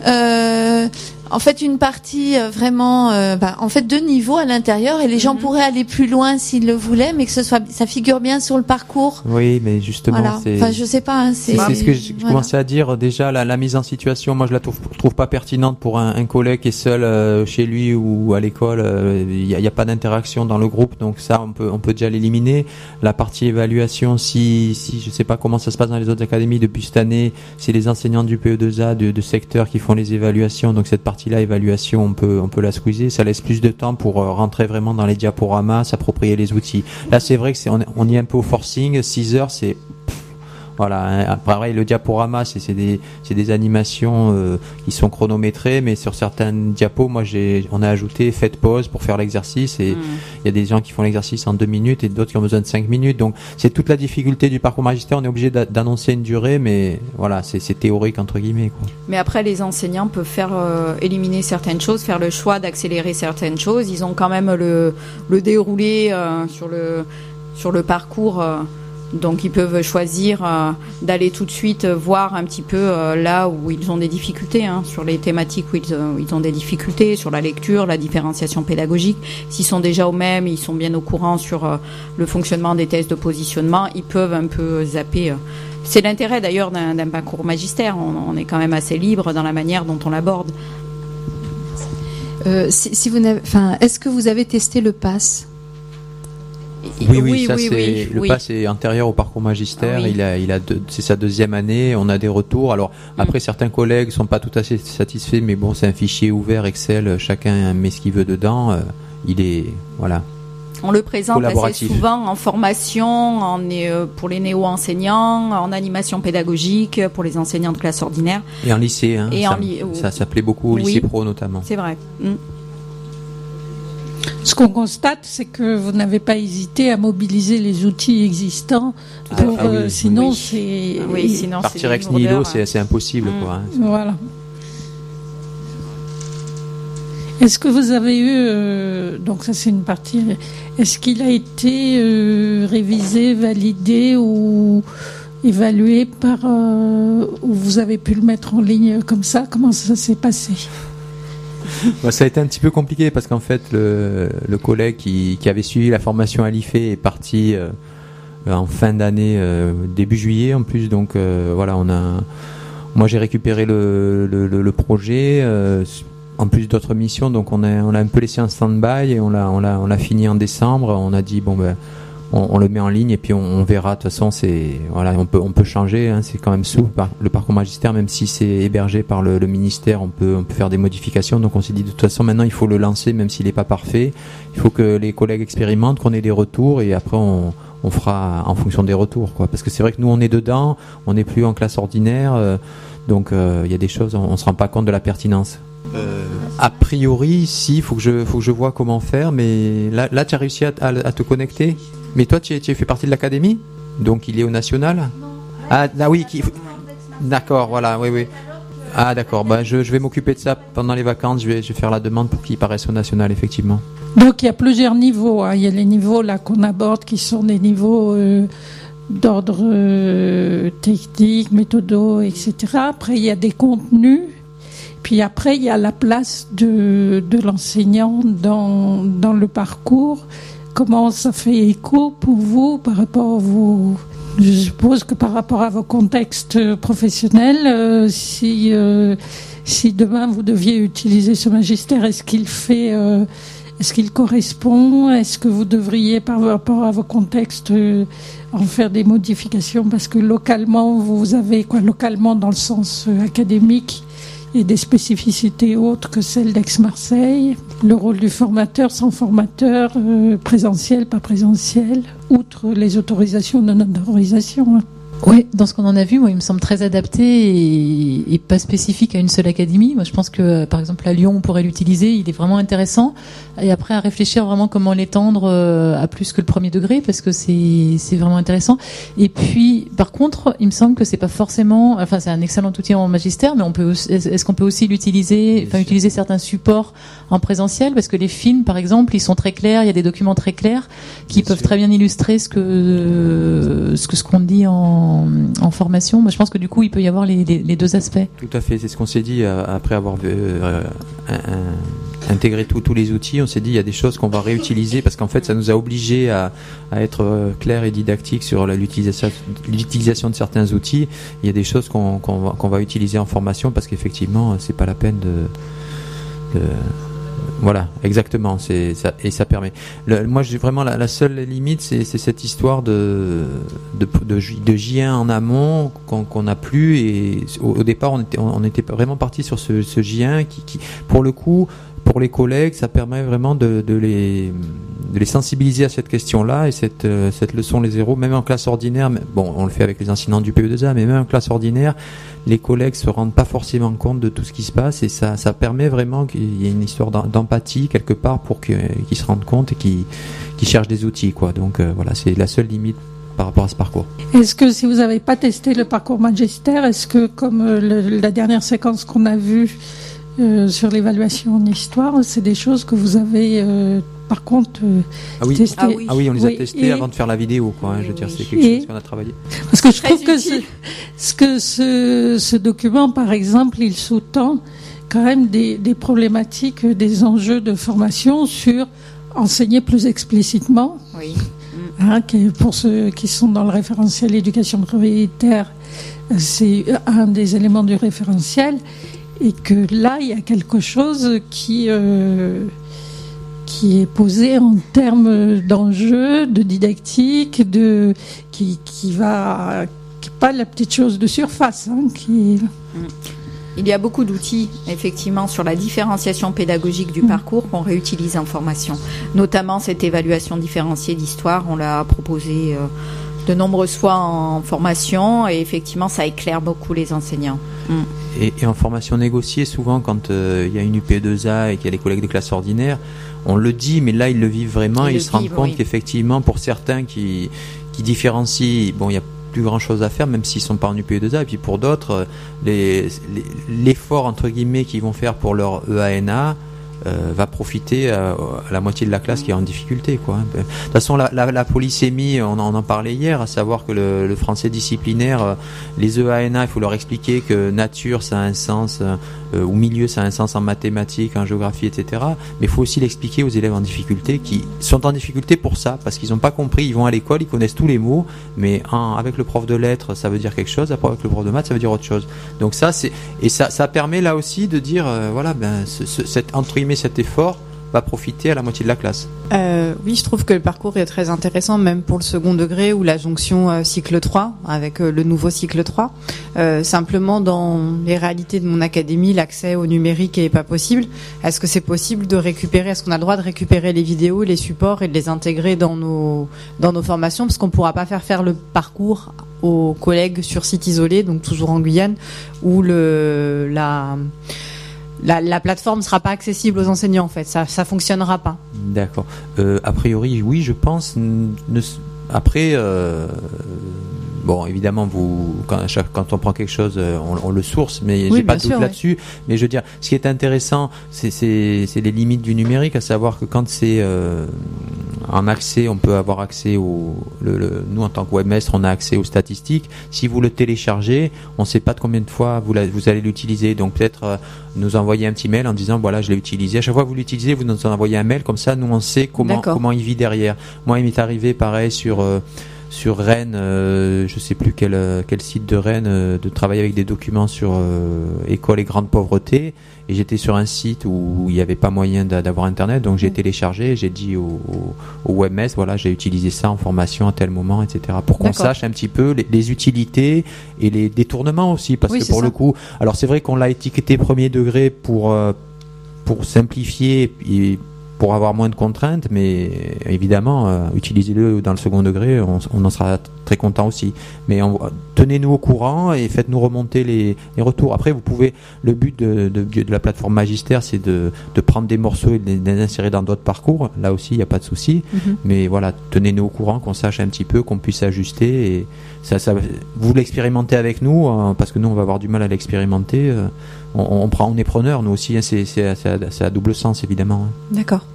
euh, en fait, une partie euh, vraiment, euh, bah, en fait, deux niveaux à l'intérieur, et les mm-hmm. gens pourraient aller plus loin s'ils le voulaient, mais que ce soit, ça figure bien sur le parcours. Oui, mais justement, voilà. c'est. Enfin, je sais pas. Hein, c'est, c'est ce que je voilà. commençais à dire. Déjà, la, la mise en situation, moi, je la trouve, trouve pas pertinente pour un, un collègue qui est seul euh, chez lui ou à l'école. Il euh, y, a, y a pas d'interaction dans le groupe, donc ça, on peut, on peut déjà l'éliminer. La partie évaluation, si, si, je sais pas comment ça se passe dans les autres académies depuis cette année, c'est les enseignants du P E deux A de, de secteur qui font les évaluations, donc cette partie là évaluation on peut on peut la squeezer, ça laisse plus de temps pour euh, rentrer vraiment dans les diaporamas, s'approprier les outils. Là c'est vrai que c'est on, on y est un peu au forcing, six heures c'est pff, voilà, hein. Pareil, le diaporama c'est c'est des c'est des animations euh, qui sont chronométrées, mais sur certains diapos moi j'ai on a ajouté faites pause pour faire l'exercice, et il mmh. y a des gens qui font l'exercice en deux minutes et d'autres qui ont besoin de cinq minutes, donc c'est toute la difficulté du parcours magistère, on est obligé d'annoncer une durée, mais voilà, c'est c'est théorique entre guillemets quoi. Mais après les enseignants peuvent faire euh, éliminer certaines choses, faire le choix d'accélérer certaines choses, ils ont quand même le le déroulé euh, sur le sur le parcours euh, donc ils peuvent choisir euh, d'aller tout de suite voir un petit peu euh, là où ils ont des difficultés, hein, sur les thématiques où ils, euh, ils ont des difficultés, sur la lecture, la différenciation pédagogique. S'ils sont déjà au même, ils sont bien au courant sur euh, le fonctionnement des tests de positionnement, ils peuvent un peu zapper. Euh. C'est l'intérêt d'ailleurs d'un, d'un parcours magistère, on, on est quand même assez libre dans la manière dont on l'aborde. Euh, si, si vous n'avez, enfin, est-ce que vous avez testé le pass ? Oui, oui, oui, ça oui, c'est oui, le oui. pass est antérieur au parcours magistère. Oui. Il a, il a, deux, c'est sa deuxième année. On a des retours. Alors après, mm. certains collègues sont pas tout à fait satisfaits, mais bon, c'est un fichier ouvert Excel. Chacun met ce qu'il veut dedans. Euh, il est, voilà. On le présente assez souvent en formation, en, euh, pour les néo-enseignants, en animation pédagogique, pour les enseignants de classe ordinaire. Et en lycée, hein. Et ça, en li- ça, ça plaît beaucoup au oui. lycée pro notamment. C'est vrai. Mm. Ce qu'on constate, c'est que vous n'avez pas hésité à mobiliser les outils existants. Ah, pour, ah oui, euh, sinon, oui. c'est ah oui, sinon partir ex nihilo, c'est, c'est impossible, mmh. quoi. Hein. Voilà. Est-ce que vous avez eu, euh, donc ça c'est une partie, est-ce qu'il a été euh, révisé, validé ou évalué par, euh, ou vous avez pu le mettre en ligne comme ça? Comment ça s'est passé? Bah, ça a été un petit peu compliqué parce qu'en fait le, le collègue qui, qui avait suivi la formation à l'I F E est parti euh, en fin d'année, euh, début juillet en plus, donc euh, voilà, on a, moi j'ai récupéré le, le, le, le projet euh, en plus d'autres missions, donc on a, on a un peu laissé un stand-by et on l'a, on l'a, on l'a fini en décembre. On a dit bon ben on, on le met en ligne et puis on, on verra. De toute façon, c'est voilà, on peut on peut changer. Hein, c'est quand même souple le parcours magistère, même si c'est hébergé par le, le ministère, on peut on peut faire des modifications. Donc on s'est dit de toute façon maintenant il faut le lancer, même s'il n'est pas parfait. Il faut que les collègues expérimentent, qu'on ait des retours et après on on fera en fonction des retours, quoi. Parce que c'est vrai que nous on est dedans, on n'est plus en classe ordinaire, euh, donc il euh, y a des choses on, on se rend pas compte de la pertinence. Euh, A priori, si, il faut que je, faut que je vois comment faire, mais là, là tu as réussi à, à, à te connecter. Mais toi, tu, tu fais partie de l'académie, donc il est au national. Ah, ah oui, qui, d'accord, voilà, oui, oui. Ah d'accord, bah, je, je vais m'occuper de ça pendant les vacances, je vais, je vais faire la demande pour qu'il paraisse au national, effectivement. Donc il y a plusieurs niveaux, hein. Il y a les niveaux là qu'on aborde qui sont des niveaux euh, d'ordre euh, technique, méthodo, et cetera. Après il y a des contenus, puis après il y a la place de, de l'enseignant dans, dans le parcours. Comment ça fait écho pour vous par rapport à vos... Je suppose que par rapport à vos contextes professionnels, euh, si euh, si demain vous deviez utiliser ce magistère, est-ce qu'il fait, euh, est-ce qu'il correspond, est-ce que vous devriez par rapport à vos contextes euh, en faire des modifications parce que localement vous avez quoi, localement dans le sens euh, académique, et des spécificités autres que celles d'Aix-Marseille, le rôle du formateur, sans formateur, euh, présentiel, pas présentiel, outre les autorisations de non-autorisation. Hein. Oui, dans ce qu'on en a vu, moi, il me semble très adapté et, et pas spécifique à une seule académie. Moi, je pense que, par exemple, à Lyon, on pourrait l'utiliser. Il est vraiment intéressant. Et après, à réfléchir vraiment comment l'étendre à plus que le premier degré, parce que c'est c'est vraiment intéressant. Et puis, par contre, il me semble que c'est pas forcément. Enfin, c'est un excellent outil en magistère, mais on peut. Est-ce qu'on peut aussi l'utiliser, enfin, utiliser certains supports en présentiel, parce que les films, par exemple, ils sont très clairs. Il y a des documents très clairs qui bien peuvent sûr. Très bien illustrer ce que ce que ce qu'on dit en En, en formation. Moi, je pense que du coup, il peut y avoir les, les, les deux aspects. Tout à fait, c'est ce qu'on s'est dit euh, après avoir euh, un, un, intégré tous les outils. On s'est dit il y a des choses qu'on va réutiliser parce qu'en fait, ça nous a obligés à, à être euh, clair et didactique sur la, l'utilisation, l'utilisation de certains outils. Il y a des choses qu'on, qu'on, va, qu'on va utiliser en formation parce qu'effectivement, c'est pas la peine de, de voilà, exactement. C'est ça, et ça permet. Le, moi, j'ai vraiment la, la seule limite, c'est, c'est cette histoire de de, de, de J un en amont qu'on, qu'on n'a plus. Et au, au départ, on était on, on était vraiment parti sur ce, ce J un qui, qui, pour le coup, pour les collègues, ça permet vraiment de, de les de les sensibiliser à cette question-là et cette euh, cette leçon les zéros, même en classe ordinaire. Bon, on le fait avec les enseignants du P E deux A, mais même en classe ordinaire, les collègues se rendent pas forcément compte de tout ce qui se passe et ça ça permet vraiment qu'il y ait une histoire d'empathie quelque part pour qu'ils, qu'ils se rendent compte et qu'ils, qu'ils cherchent des outils, quoi. Donc euh, voilà, c'est la seule limite par rapport à ce parcours. Est-ce que si vous n'avez pas testé le parcours magistère, est-ce que comme euh, le, la dernière séquence qu'on a vue euh, sur l'évaluation en histoire, c'est des choses que vous avez euh, par contre euh, ah oui. testées? Ah oui. ah oui, on les oui. a testés et, avant de faire la vidéo, quoi. Hein, je veux dire, c'est quelque et, chose qu'on a travaillé. Parce que je trouve que ce, ce que ce, ce document, par exemple, il sous-tend quand même des, des problématiques, des enjeux de formation sur enseigner plus explicitement. Oui. Hein, qui, pour ceux qui sont dans le référentiel éducation prioritaire, c'est un des éléments du référentiel, et que là, il y a quelque chose qui euh, qui est posé en termes d'enjeux, de didactique, de qui qui va qui pas la petite chose de surface, hein, qui. Il y a beaucoup d'outils, effectivement, sur la différenciation pédagogique du mmh. parcours qu'on réutilise en formation. Notamment cette évaluation différenciée d'histoire, on l'a proposée euh, de nombreuses fois en formation et effectivement, ça éclaire beaucoup les enseignants. Mmh. Et, et en formation négociée, souvent, quand il euh, y a une U P deux A et qu'il y a les collègues de classe ordinaire, on le dit, mais là, ils le vivent vraiment ils et ils se rendent compte oui. qu'effectivement, pour certains qui, qui différencient, bon, il y a plus grand chose à faire même s'ils sont pas en U P deux A et puis pour d'autres les, les, l'effort entre guillemets qu'ils vont faire pour leur E A N A euh, va profiter à, à la moitié de la classe qui est en difficulté, quoi. De toute façon la, la, la polysémie on en, on en parlait hier, à savoir que le, le français disciplinaire, les E A N A il faut leur expliquer que nature ça a un sens euh, ou milieu ça a un sens en mathématiques, en géographie, etc. Mais il faut aussi l'expliquer aux élèves en difficulté qui sont en difficulté pour ça parce qu'ils n'ont pas compris, ils vont à l'école, ils connaissent tous les mots, mais en, avec le prof de lettres ça veut dire quelque chose, avec le prof de maths ça veut dire autre chose. Donc ça c'est et ça ça permet là aussi de dire euh, voilà ben ce, ce, cet entre guillemets cet effort va profiter à la moitié de la classe. Euh, oui, je trouve que le parcours est très intéressant, même pour le second degré ou la jonction euh, cycle trois, avec euh, le nouveau cycle trois. Euh, simplement, dans les réalités de mon académie, l'accès au numérique est pas possible. Est-ce que c'est possible de récupérer, est-ce qu'on a le droit de récupérer les vidéos, les supports et de les intégrer dans nos, dans nos formations, parce qu'on pourra pas faire faire le parcours aux collègues sur site isolé, donc toujours en Guyane, où le, la, la, la plateforme sera pas accessible aux enseignants en fait, ça ça fonctionnera pas. D'accord. Euh, a priori, oui, je pense. Ne, après, euh, bon, évidemment, vous quand, quand on prend quelque chose, on, on le source, mais oui, j'ai pas de doute sûr, là-dessus. Ouais. Mais je veux dire, ce qui est intéressant, c'est, c'est, c'est les limites du numérique, à savoir que quand c'est euh, en accès, on peut avoir accès au, le, le, nous en tant que webmestre, on a accès aux statistiques. Si vous le téléchargez, on ne sait pas de combien de fois vous, la, vous allez l'utiliser. Donc peut-être euh, nous envoyer un petit mail en disant voilà, je l'ai utilisé. À chaque fois que vous l'utilisez, vous nous envoyez un mail, comme ça, nous on sait comment D'accord. comment il vit derrière. Moi, il m'est arrivé pareil sur euh, sur Rennes, euh, je sais plus quel quel site de Rennes, euh, de travailler avec des documents sur euh, école et grande pauvreté. Et j'étais sur un site où il n'y avait pas moyen d'avoir internet, donc j'ai mmh. téléchargé, j'ai dit au, au, au webmestre, voilà, j'ai utilisé ça en formation à tel moment, et cetera. Pour qu'on D'accord. sache un petit peu les, les utilités et les détournements aussi, parce oui, que pour ça. le coup, alors c'est vrai qu'on l'a étiqueté premier degré pour euh, pour simplifier et pour avoir moins de contraintes, mais évidemment, euh, utilisez-le dans le second degré, on, on en sera très content aussi. Mais on, tenez-nous au courant et faites-nous remonter les, les retours. Après, vous pouvez, le but de, de, de la plateforme Magister, c'est de, de prendre des morceaux et de les insérer dans d'autres parcours. Là aussi, il n'y a pas de souci. Mm-hmm. Mais voilà, tenez-nous au courant, qu'on sache un petit peu, qu'on puisse ajuster. Et ça, ça, vous l'expérimentez avec nous, hein, parce que nous, on va avoir du mal à l'expérimenter. Euh, on, on prend, on est preneur, nous aussi. Hein, c'est, c'est, c'est, à, c'est à double sens, évidemment. Hein. D'accord.